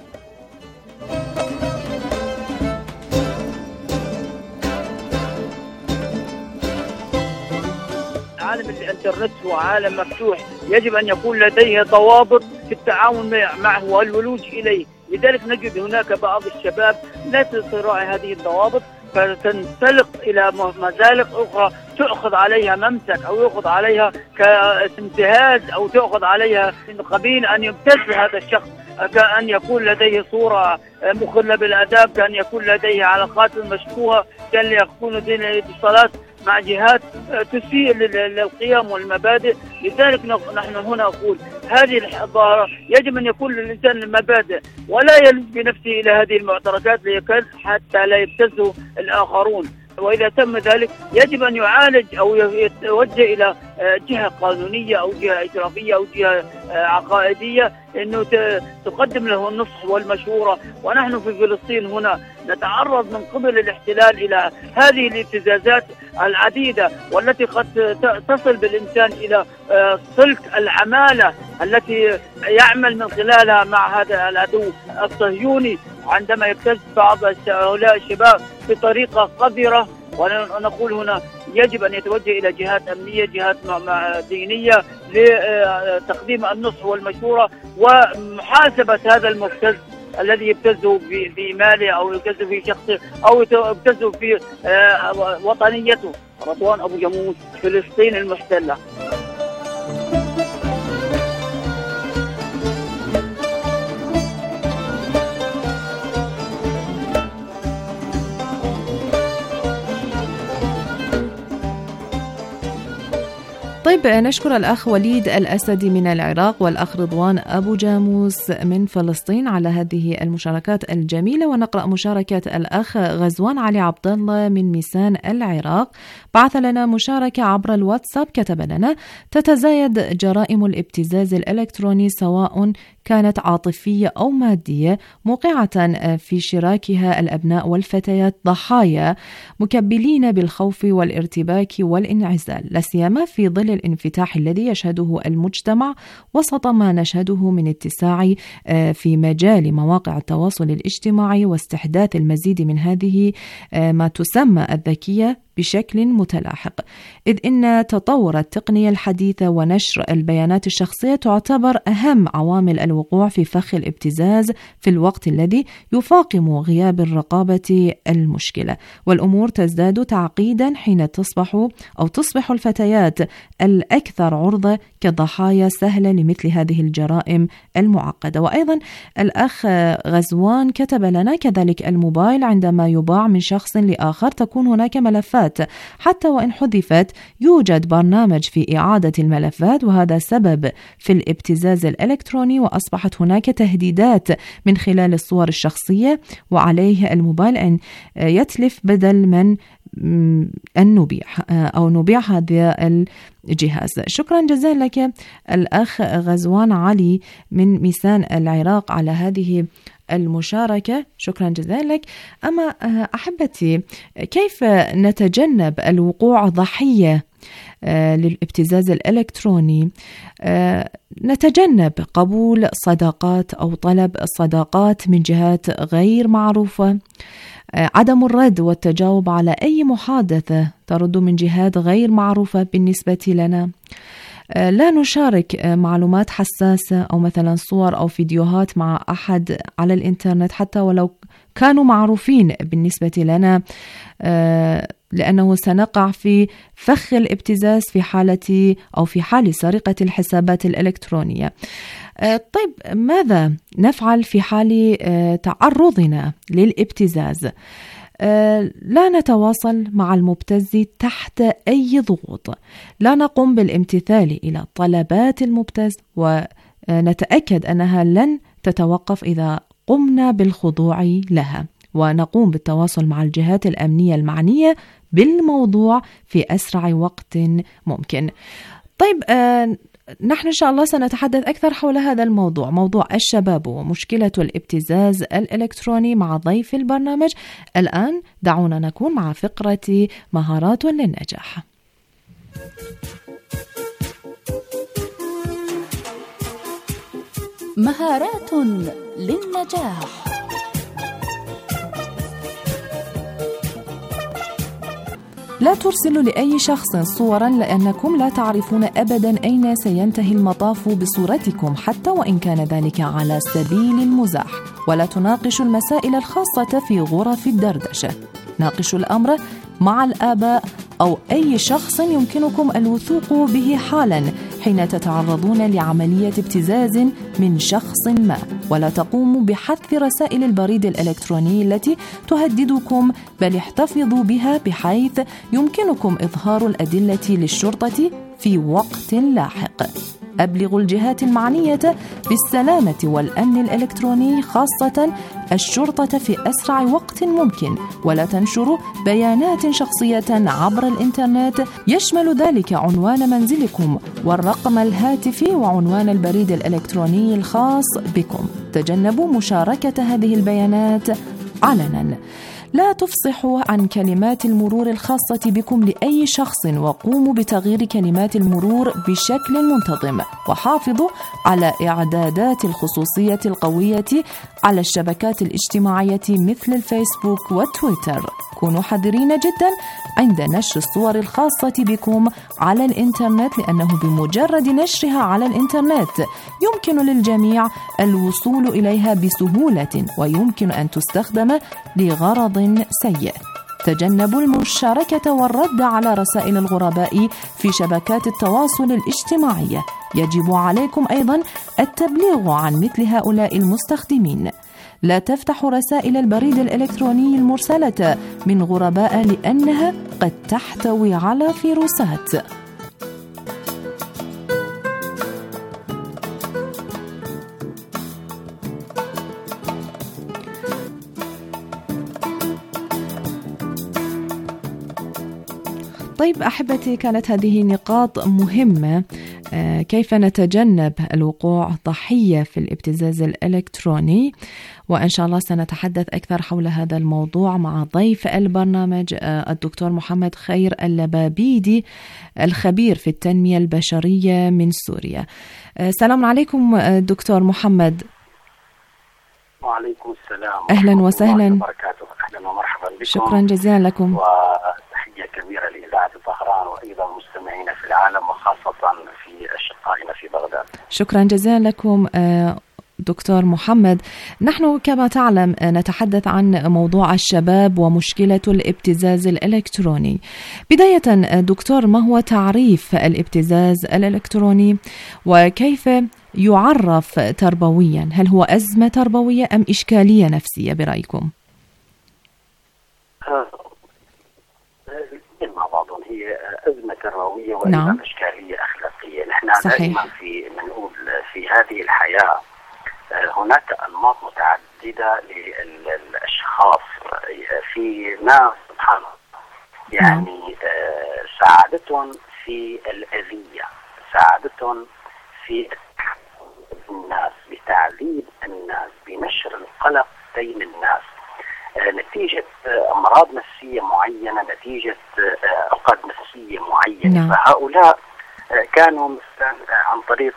عالم الانترنت هو عالم مفتوح، يجب أن يكون لديه ضوابط في التعاون معه والولوج إليه. لذلك نجد هناك بعض الشباب لا تراعي هذه الضوابط، فتنسلق إلى مزالق أخرى تأخذ عليها ممسك أو يأخذ عليها كانتهاز أو تأخذ عليها من قبيل أن يبتز هذا الشخص، كأن يكون لديه صورة مخلة بالآداب، كأن يكون لديه علاقات مشبوهة، كأن يكون لديه اتصالات مع جهات تسيء للقيم والمبادئ. لذلك نحن هنا نقول هذه الظاهرة يجب أن يكون للإنسان المبادئ ولا يلج بنفسه إلى هذه المعتركات حتى لا يبتزه الآخرون. وإذا تم ذلك يجب أن يعالج أو يتوجه إلى جهة قانونية أو جهة إشرافية أو جهة عقائدية أنه تقدم له النصح والمشورة. ونحن في فلسطين هنا نتعرض من قبل الاحتلال إلى هذه الابتزازات العديدة، والتي قد تصل بالإنسان إلى سلك العمالة التي يعمل من خلالها مع هذا العدو الصهيوني عندما يبتز بعض هؤلاء الشباب بطريقة قذرة. ونقول هنا يجب أن يتوجه إلى جهات أمنية، جهات دينية لتقديم النصح والمشورة ومحاسبة هذا المبتز الذي يبتزه في ماله أو يبتزه في شخصه أو يبتزه في وطنيته. رضوان أبو جاموس، فلسطين المحتلة. طيب، نشكر الأخ وليد الأسدي من العراق والأخ رضوان أبو جاموس من فلسطين على هذه المشاركات الجميلة. ونقرأ مشاركة الأخ غزوان علي عبد الله من ميسان العراق. بعث لنا مشاركة عبر الواتساب، كتب لنا: تتزايد جرائم الابتزاز الإلكتروني سواء كانت عاطفية أو مادية، موقعة في شراكها الأبناء والفتيات ضحايا مكبلين بالخوف والارتباك والانعزال، لا سيما في ظل الانفتاح الذي يشهده المجتمع وسط ما نشهده من اتساع في مجال مواقع التواصل الاجتماعي واستحداث المزيد من هذه ما تسمى الذكية بشكل متلاحق، إذ إن تطور التقنية الحديثة ونشر البيانات الشخصية تعتبر أهم عوامل الوقوع في فخ الابتزاز في الوقت الذي يفاقم غياب الرقابة المشكلة. والأمور تزداد تعقيدا حين تصبح الفتيات الأكثر عرضة كضحايا سهلة لمثل هذه الجرائم المعقدة. وأيضا الأخ غزوان كتب لنا: كذلك الموبايل عندما يباع من شخص لآخر تكون هناك ملفات، حتى وإن حذفت يوجد برنامج في إعادة الملفات، وهذا سبب في الابتزاز الإلكتروني. وأصبحت هناك تهديدات من خلال الصور الشخصية، وعليه الموبايل أن يتلف بدل من أن نبيع هذا الجهاز. شكرا جزيلا لك الأخ غزوان علي من ميسان العراق على هذه المشاركة، شكرا جزيلا لك. أما أحبتي، كيف نتجنب الوقوع ضحية للابتزاز الإلكتروني نتجنب قبول صداقات أو طلب الصداقات من جهات غير معروفة، عدم الرد والتجاوب على أي محادثة ترد من جهات غير معروفة بالنسبة لنا، لا نشارك معلومات حساسة أو مثلا صور أو فيديوهات مع أحد على الإنترنت حتى ولو كانوا معروفين بالنسبة لنا، لأنه سنقع في فخ الابتزاز في حالة أو في حال سرقة الحسابات الإلكترونية. طيب ماذا نفعل في حال تعرضنا للابتزاز؟ لا نتواصل مع المبتز تحت أي ضغوط، لا نقوم بالامتثال إلى طلبات المبتز، ونتأكد أنها لن تتوقف إذا قمنا بالخضوع لها، ونقوم بالتواصل مع الجهات الأمنية المعنية بالموضوع في أسرع وقت ممكن. طيب نحن إن شاء الله سنتحدث أكثر حول هذا الموضوع، موضوع الشباب ومشكلة الابتزاز الإلكتروني مع ضيف البرنامج. الآن دعونا نكون مع فقرة مهارات للنجاح. مهارات للنجاح. لا ترسلوا لأي شخص صورا لأنكم لا تعرفون أبدا أين سينتهي المطاف بصورتكم حتى وإن كان ذلك على سبيل المزاح. ولا تناقشوا المسائل الخاصة في غرف الدردشة. ناقشوا الأمر مع الآباء أو أي شخص يمكنكم الوثوق به حالا حين تتعرضون لعملية ابتزاز من شخص ما. ولا تقوموا بحذف رسائل البريد الإلكتروني التي تهددكم، بل احتفظوا بها بحيث يمكنكم إظهار الأدلة للشرطة في وقت لاحق. أبلغوا الجهات المعنية بالسلامة والأمن الإلكتروني خاصة الشرطة في أسرع وقت ممكن. ولا تنشروا بيانات شخصية عبر الإنترنت يشمل ذلك عنوان منزلكم والرقم الهاتفي وعنوان البريد الإلكتروني الخاص بكم. تجنبوا مشاركة هذه البيانات علنا. لا تفصحوا عن كلمات المرور الخاصة بكم لأي شخص، وقوموا بتغيير كلمات المرور بشكل منتظم. وحافظوا على إعدادات الخصوصية القوية على الشبكات الاجتماعية مثل الفيسبوك وتويتر. كونوا حذرين جدا عند نشر الصور الخاصة بكم على الإنترنت، لأنه بمجرد نشرها على الإنترنت يمكن للجميع الوصول إليها بسهولة، ويمكن أن تستخدم لغرض سيء. تجنبوا المشاركة والرد على رسائل الغرباء في شبكات التواصل الاجتماعي. يجب عليكم أيضا التبليغ عن مثل هؤلاء المستخدمين. لا تفتحوا رسائل البريد الإلكتروني المرسلة من غرباء لأنها قد تحتوي على فيروسات. طيب أحبتي، كانت هذه نقاط مهمة، كيف نتجنب الوقوع ضحية في الابتزاز الإلكتروني، وإن شاء الله سنتحدث أكثر حول هذا الموضوع مع ضيف البرنامج الدكتور محمد خير اللبابيدي، الخبير في التنمية البشرية من سوريا. السلام عليكم دكتور محمد. وعليكم السلام. أهلا وسهلا. أهلا ومرحبا بكم. شكرا جزيلا لكم. وتحية كبيرة لإذاعة طهران وأيضا مستمعينا في العالم وخاصة في أشقائنا في بغداد. شكرا جزيلا لكم دكتور محمد. نحن كما تعلم نتحدث عن موضوع الشباب ومشكلة الابتزاز الإلكتروني. بداية دكتور، ما هو تعريف الابتزاز الإلكتروني وكيف يعرف تربويا؟ هل هو أزمة تربوية أم إشكالية نفسية برأيكم؟ مع بعضهم، هي أزمة تربوية وأيضا إشكالية أخلاقية. نحن دائما نقول في هذه الحياة هناك أنماط متعددة للأشخاص. في ناس سبحان الله يعني سعادتهم في الأذية، سعادتهم في الناس، بتعذيب الناس، بنشر القلق بين الناس. نتيجة أمراض نفسية معينة، نتيجة عقد نفسية معينة. فهؤلاء كانوا مثلا عن طريق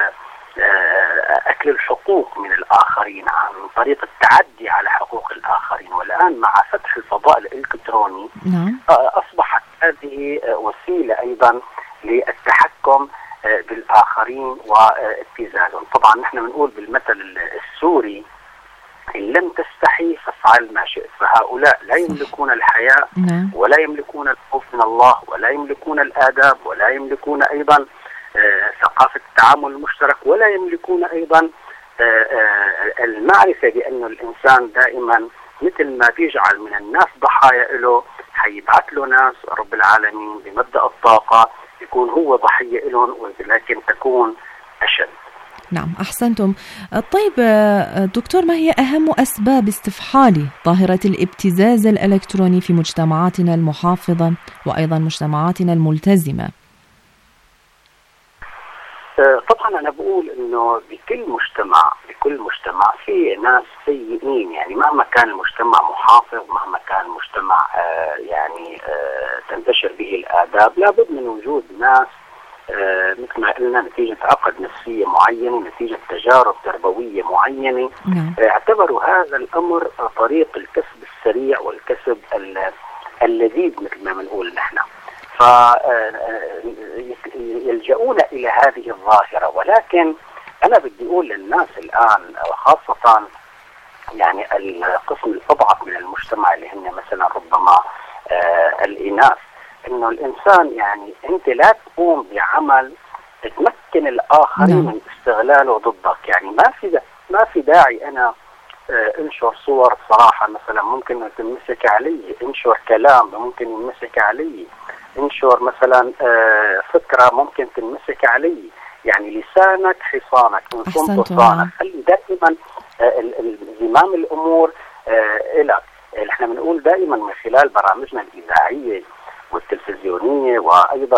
أكل الحقوق من الآخرين، عن طريق التعدي على حقوق الآخرين. والآن مع فتح الفضاء الإلكتروني أصبحت هذه وسيلة أيضا للتحكم بالآخرين وابتزازهم. طبعا نحن بنقول بالمثل السوري: إن لم تستحي فافعل ما شئت. فهؤلاء لا يملكون الحياء ولا يملكون الخوف من الله ولا يملكون الآداب ولا يملكون أيضا ثقافة التعامل المشترك ولا يملكون أيضا المعرفة بأن الإنسان دائما مثل ما بيجعل من الناس ضحايا له، حيبعث له ناس رب العالمين بمبدأ الطاقة يكون هو ضحية لهم، ولكن تكون أشد. نعم، أحسنتم. طيب دكتور، ما هي أهم أسباب استفحال ظاهرة الابتزاز الإلكتروني في مجتمعاتنا المحافظة وأيضا مجتمعاتنا الملتزمة؟ طبعا أنا بقول إنه بكل مجتمع في ناس سيئين. يعني مهما كان المجتمع محافظ، مهما كان المجتمع يعني تنتشر به الآداب، لابد من وجود ناس مثل ما قلنا نتيجة عقد نفسية معينة، نتيجة تجارب تربوية معينة، اعتبروا هذا الأمر طريق الكسب السريع والكسب اللذيذ مثل ما بنقول نحن، فيلجؤون إلى هذه الظاهرة. ولكن أنا بدي أقول للناس الآن، وخاصة يعني القسم الأضعف من المجتمع اللي هم مثلا ربما الإناث، إنه الإنسان يعني أنت لا تقوم بعمل تمكن الآخرين من استغلاله ضدك. يعني ما في داعي أنا انشر صور صراحة مثلا ممكن تنمسك علي، انشر كلام ممكن ينمسك علي، انشر مثلا فكرة ممكن تنمسك علي. يعني لسانك حصانك، إن صنت صانك. خلي دائما زمام الأمور إلك. احنا بنقول دائما من خلال برامجنا الإذاعية والتلفزيونية وأيضا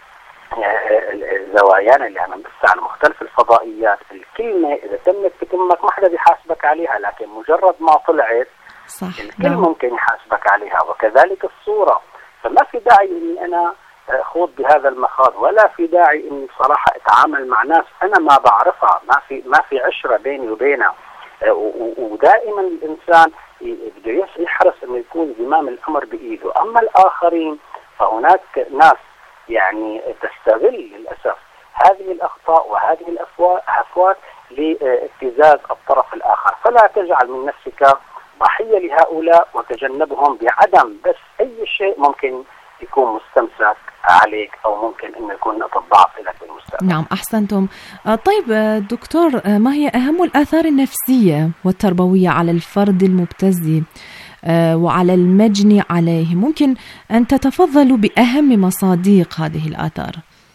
زوايانا اللي عم نبث على مختلف الفضائيات، الكلمة إذا تمت بتمك ما حدا بيحاسبك عليها، لكن مجرد ما طلعت الكل ممكن يحاسبك عليها، وكذلك الصورة. فما في داعي إني أنا خوض بهذا المخاض، ولا في داعي إني بصراحة أتعامل مع ناس أنا ما بعرفها، ما في عشرة بيني وبينها. ودائما الإنسان بده يحرص إنه يكون زمام الأمر بإيده. أما الآخرين فهناك ناس يعني تستغل للأسف هذه الأخطاء وهذه الأفوات لابتزاز الطرف الآخر. فلا تجعل من نفسك ضحية لهؤلاء وتجنبهم بعدم بس أي شيء ممكن يكون مستمسك عليك أو ممكن أن يكون نقطة ضعف لك بالمستقبل. نعم، أحسنتم. طيب دكتور، ما هي أهم الآثار النفسية والتربوية على الفرد المبتز وعلى المجني عليه؟ ممكن أن تتفضلوا بأهم مصادق هذه الآثار.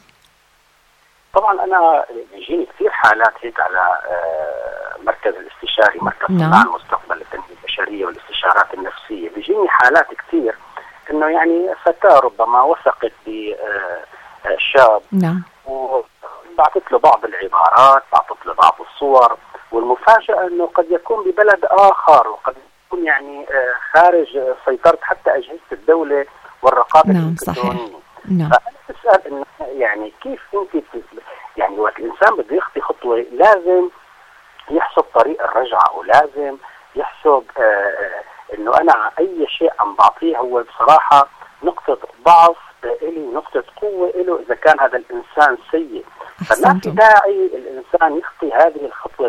طبعا أنا بيجيني كثير حالات هيك على مركز الاستشاري، مركز صناع المستقبل للتنمية البشرية والاستشارات النفسية. بيجيني حالات كثير إنه يعني فتاة ربما وثقت بشاب وبعثت له بعض العبارات، بعثت له بعض الصور، والمفاجأة إنه قد يكون ببلد آخر وقد يكون يعني خارج سيطرة حتى أجهزة الدولة والرقابة الإلكترونية. فأنا أسأل إنه يعني كيف أنت يعني وقت الإنسان بده يخطي خطوة لازم يحسب طريق الرجعة، ولازم يحسب إنه أنا أي شيء عم بعطيه هو بصراحة نقطة ضعف إلي ونقطة قوة إله إذا كان هذا الإنسان سيء. فما في داعي الإنسان يخطي هذه الخطوة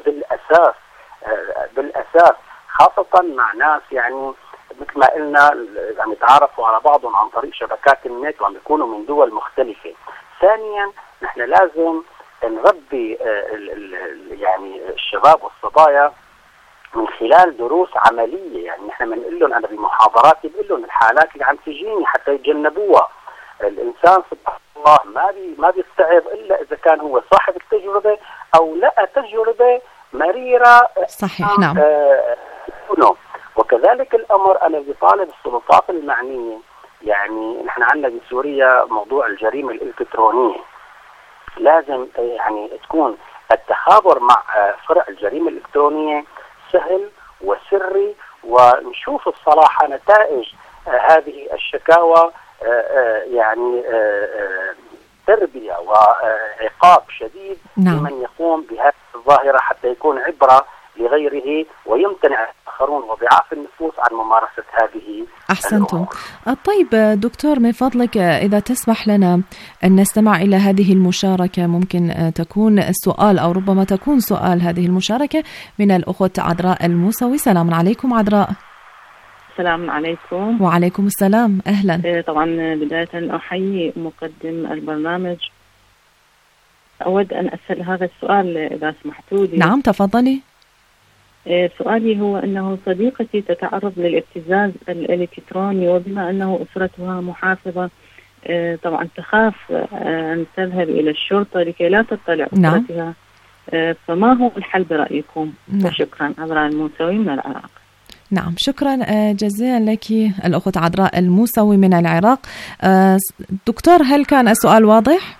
بالأساس خاصة مع ناس يعني مثل ما قلنا عم يتعرفوا على بعضهم عن طريق شبكات النت وعم يكونوا من دول مختلفة. ثانيا نحن لازم نربي يعني الشباب والصبايا من خلال دروس عملية. يعني نحن بنقول لهم، أنا بمحاضراتي بقول لهم الحالات اللي عم تجيني حتى يتجنبوها. الإنسان سبحان الله ما بيستعب إلا إذا كان هو صاحب التجربة أو لقى تجربة مريرة. صحيح. نعم. وكذلك الأمر أنا بطالب السلطات المعنية. يعني نحن عندنا بسوريا موضوع الجريمة الإلكترونية، لازم يعني تكون التخابر مع فرع الجريمة الإلكترونية سهل وسري ونشوف الصراحة نتائج هذه الشكاوى، يعني تربية وعقاب شديد لمن يقوم بهذه الظاهرة حتى يكون عبرة لغيره ويمتنع الآخرون وضعاف النفوس عن ممارسة هذه. أحسنتم. طيب دكتور، من فضلك إذا تسمح لنا أن نستمع إلى هذه المشاركة، ممكن تكون السؤال أو ربما تكون سؤال هذه المشاركة من الأخت عذراء الموسوي. سلام عليكم عذراء. السلام عليكم. وعليكم السلام، أهلا. طبعا بداية أحيي مقدم البرنامج. أود أن أسأل هذا السؤال إذا سمحتوا لي. نعم تفضلي. سؤالي هو أنه صديقتي تتعرض للابتزاز الإلكتروني، وبما أنه أسرتها محافظة طبعا تخاف أن تذهب إلى الشرطة لكي لا تطلع أسرتها. فما هو الحل برأيكم؟ شكرا. عذراء الموسوي من العراق. نعم، شكرا جزيلا لك الأخت عذراء الموسوي من العراق. دكتور، هل كان السؤال واضح؟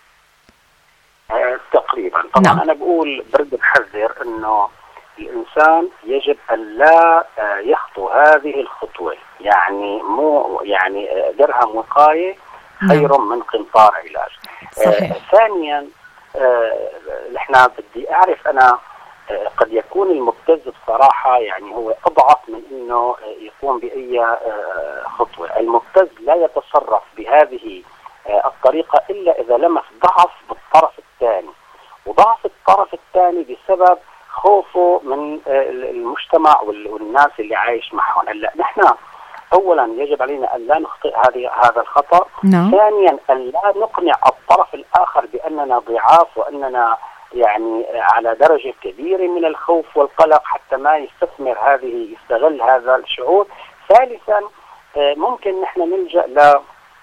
تقريبا. طبعا نعم. أنا بقول برد بحذر أنه الإنسان يجب أن لا يخطو هذه الخطوة، يعني مو يعني درهم وقاية خير من قنطار علاج. ثانيا نحن بدي أعرف أنا قد يكون المبتز بصراحة يعني هو أضعف من أنه يقوم بأي خطوة. المبتز لا يتصرف بهذه الطريقة إلا إذا لمس ضعف بالطرف الثاني، وضعف الطرف الثاني بسبب خوفه من المجتمع والناس اللي عايش معهم. هلا نحن اولا يجب علينا ان لا نخطئ هذا الخطا. ثانيا ان لا نقنع الطرف الاخر باننا ضعاف واننا يعني على درجه كبيره من الخوف والقلق حتى ما يستغل هذا الشعور. ثالثا ممكن نحن نلجأ ل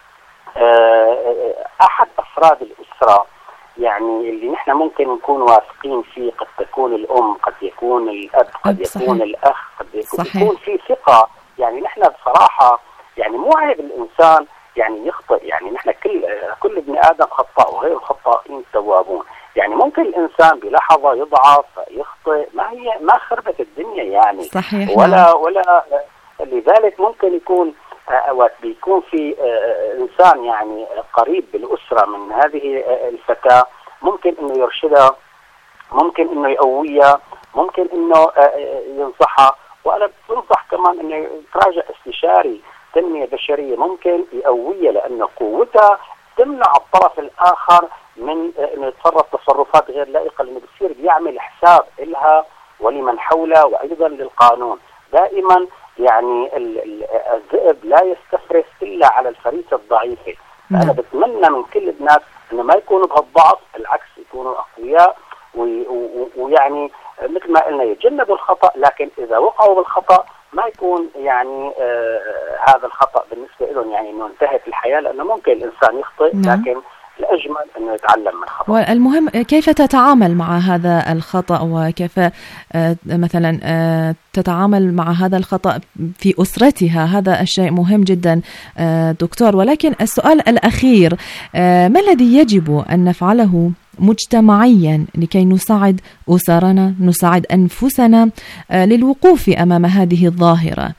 احد افراد الاسره، يعني اللي نحن ممكن نكون واثقين فيه. قد تكون الأم، قد يكون الأب، قد يكون الأخ، قد يكون في ثقة. يعني نحن بصراحة يعني مو عيب الإنسان يعني يخطئ، يعني نحن كل ابن آدم خطاء وغير الخطائين توابون. يعني ممكن الإنسان بلحظة يضعف يخطئ، ما خربت الدنيا يعني. صحيح. ولا لذلك ممكن يكون بيكون في إنسان يعني قريب بالأسرة من هذه الفتاة، ممكن إنه يرشدها، ممكن إنه يقويها، ممكن إنه ينصحها. وأنا بنصح كمان إنه تراجع استشاري تنمية بشرية ممكن يقويها، لأن قوتها تمنع الطرف الآخر من إنه يتصرف تصرفات غير لائقة، لأنه بصير بيعمل حساب إلها ولمن حولها وأيضا للقانون. دائما يعني الذئب لا يستفرس إلا على الفريسة الضعيفة. أنا بتمنى من كل الناس أنه ما يكونوا بهالضعف، بالعكس يكونوا أقوياء ويعني مثل ما قلنا يتجنبوا الخطأ، لكن إذا وقعوا بالخطأ ما يكون يعني هذا الخطأ بالنسبة لهم يعني أنه انتهت الحياة، لأنه ممكن الإنسان يخطئ لكن الأجمل أنه يتعلم من خطأ. والمهم كيف تتعامل مع هذا الخطأ، وكيف مثلا تتعامل مع هذا الخطأ في أسرتها. هذا الشيء مهم جدا دكتور. ولكن السؤال الأخير، ما الذي يجب أن نفعله مجتمعيا لكي نساعد أسرنا، نساعد أنفسنا للوقوف أمام هذه الظاهرة؟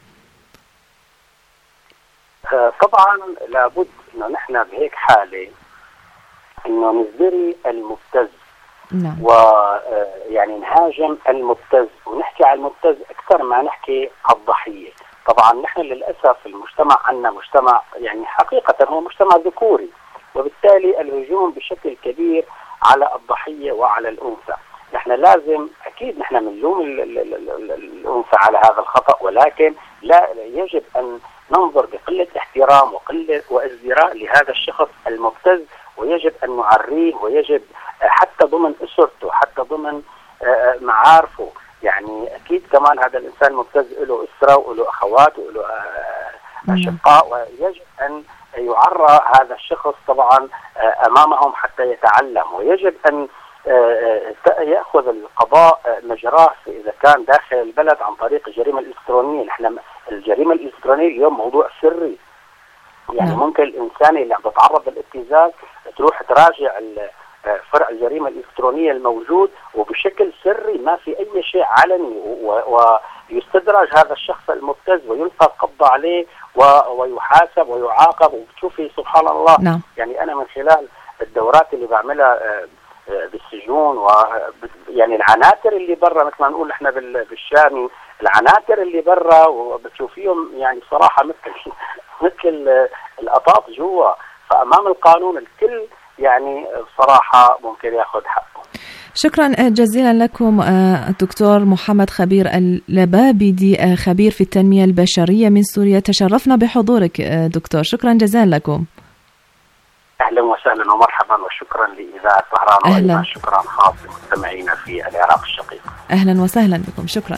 طبعا لابد أنه نحن بهيك حالة انه نزدري المبتز. نعم. ويعني نهاجم المبتز ونحكي على المبتز اكثر ما نحكي على الضحيه. طبعا نحن للاسف المجتمع عندنا مجتمع يعني حقيقه هو مجتمع ذكوري، وبالتالي الهجوم بشكل كبير على الضحيه وعلى الانثى. نحن لازم اكيد نحن بنلوم الانثى على هذا الخطا، ولكن لا يجب ان ننظر بقله احترام وقله وازدراء لهذا الشخص المبتز، ويجب أن نعريه، ويجب حتى ضمن أسرته، حتى ضمن معارفه. يعني أكيد كمان هذا الإنسان المبتز له أسرة وله أخوات وله أشقاء، ويجب أن يعرى هذا الشخص طبعا أمامهم حتى يتعلم، ويجب أن يأخذ القضاء مجراه إذا كان داخل البلد عن طريق الجريمة الإلكترونية. نحن الجريمة الإلكترونية اليوم موضوع سري، يعني ممكن الإنسان اللي عم تتعرض للابتزاز تروح تراجع فرع الجريمة الإلكترونية الموجود، وبشكل سري ما في أي شيء علني، ويستدرج هذا الشخص المبتز ويلقى القبض عليه ويحاسب ويعاقب. وبتشوفي سبحان الله نعم. يعني أنا من خلال الدورات اللي بعملها بالسجون يعني العناتر اللي برا، مثل ما نقول احنا بالشامي، العناتر اللي برا وبتشوفيهم يعني صراحة مثل القطاط جوا، فأمام القانون الكل يعني بصراحة ممكن ياخذ حقه. شكرا جزيلا لكم الدكتور محمد خبير اللبابدي، خبير في التنمية البشرية من سوريا. تشرفنا بحضورك دكتور، شكرا جزيلا لكم. أهلا وسهلا ومرحبا، وشكرا لإذاعة طهران، وأيضا شكرا خاص لمستمعينا في العراق الشقيق. أهلا وسهلا بكم، شكرا.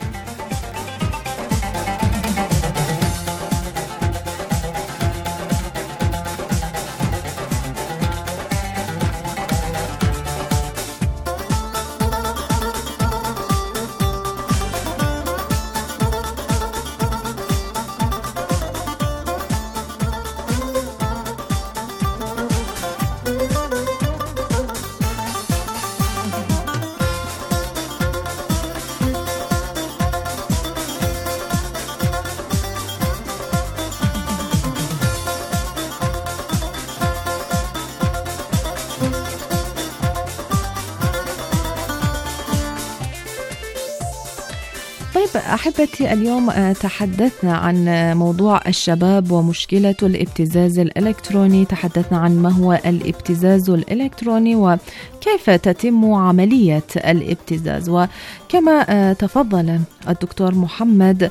أحبتي، اليوم تحدثنا عن موضوع الشباب ومشكلة الابتزاز الإلكتروني. تحدثنا عن ما هو الابتزاز الإلكتروني وكيف تتم عملية الابتزاز، وكما تفضل الدكتور محمد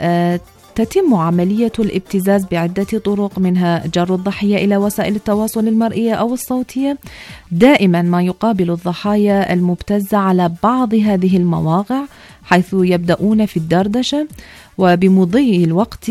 تتم عملية الابتزاز بعدة طرق، منها جر الضحية إلى وسائل التواصل المرئية أو الصوتية. دائما ما يقابل الضحايا المبتزة على بعض هذه المواقع، حيث يبدأون في الدردشة، وبمضي الوقت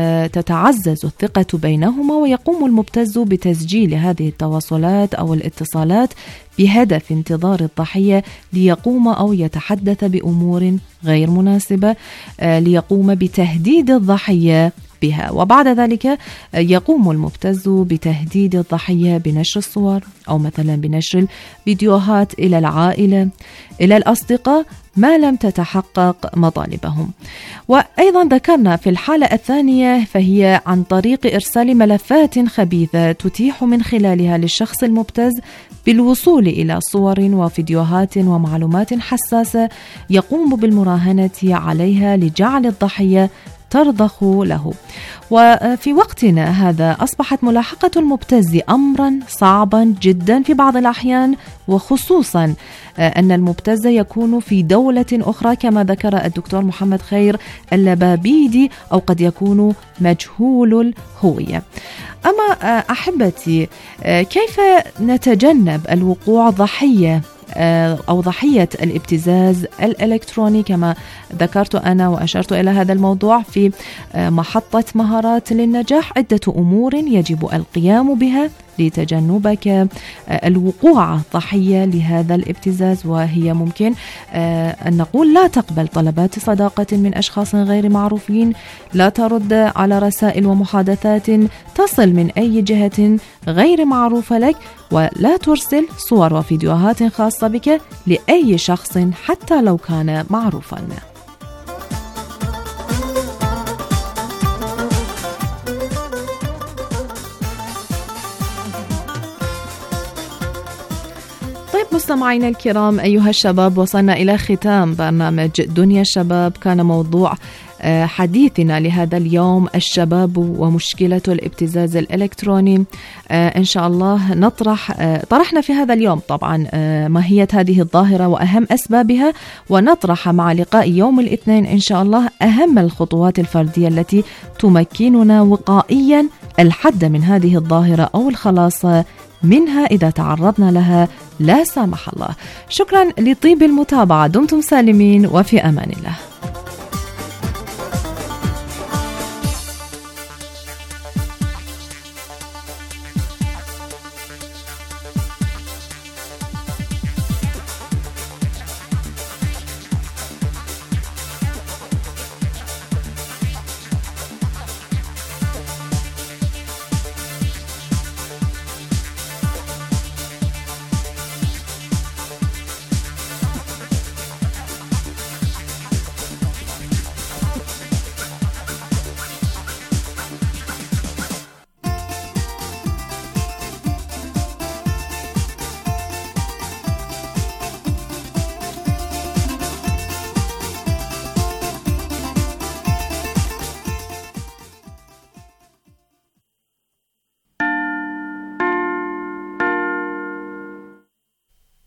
تتعزز الثقة بينهما، ويقوم المبتز بتسجيل هذه التواصلات أو الاتصالات بهدف انتظار الضحية ليقوم أو يتحدث بأمور غير مناسبة، ليقوم بتهديد الضحية بها. وبعد ذلك يقوم المبتز بتهديد الضحية بنشر الصور أو مثلا بنشر الفيديوهات إلى العائلة، إلى الأصدقاء، ما لم تتحقق مطالبهم. وأيضا ذكرنا في الحالة الثانية فهي عن طريق إرسال ملفات خبيثة تتيح من خلالها للشخص المبتز بالوصول إلى صور وفيديوهات ومعلومات حساسة يقوم بالمراهنة عليها لجعل الضحية ترضخ له. وفي وقتنا هذا أصبحت ملاحقة المبتز أمرا صعبا جدا في بعض الأحيان، وخصوصا أن المبتز يكون في دولة أخرى كما ذكر الدكتور محمد خير اللبابيدي، أو قد يكون مجهول الهوية. أما أحبتي، كيف نتجنب الوقوع ضحية أو ضحية الابتزاز الإلكتروني؟ كما ذكرت أنا وأشرت إلى هذا الموضوع في محطة مهارات للنجاح، عدة أمور يجب القيام بها لتجنبك الوقوع ضحية لهذا الابتزاز. وهي ممكن أن نقول: لا تقبل طلبات صداقة من أشخاص غير معروفين، لا ترد على رسائل ومحادثات تصل من أي جهة غير معروفة لك، ولا ترسل صور وفيديوهات خاصة بك لأي شخص حتى لو كان معروفا. مستمعينا الكرام، أيها الشباب، وصلنا إلى ختام برنامج دنيا الشباب. كان موضوع حديثنا لهذا اليوم الشباب ومشكلة الابتزاز الإلكتروني. إن شاء الله طرحنا في هذا اليوم طبعا ماهية هذه الظاهرة وأهم أسبابها، ونطرح مع لقاء يوم الاثنين إن شاء الله أهم الخطوات الفردية التي تمكننا وقائيا الحد من هذه الظاهرة أو الخلاص منها إذا تعرضنا لها لا سامح الله. شكرا لطيب المتابعة، دمتم سالمين وفي أمان الله.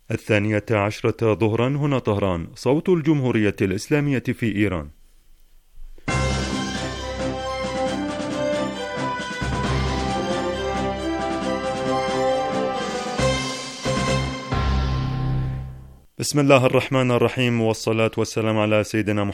12 ظهرا هنا طهران، صوت الجمهورية الإسلامية في إيران. بسم الله الرحمن الرحيم، والصلاة والسلام على سيدنا محمد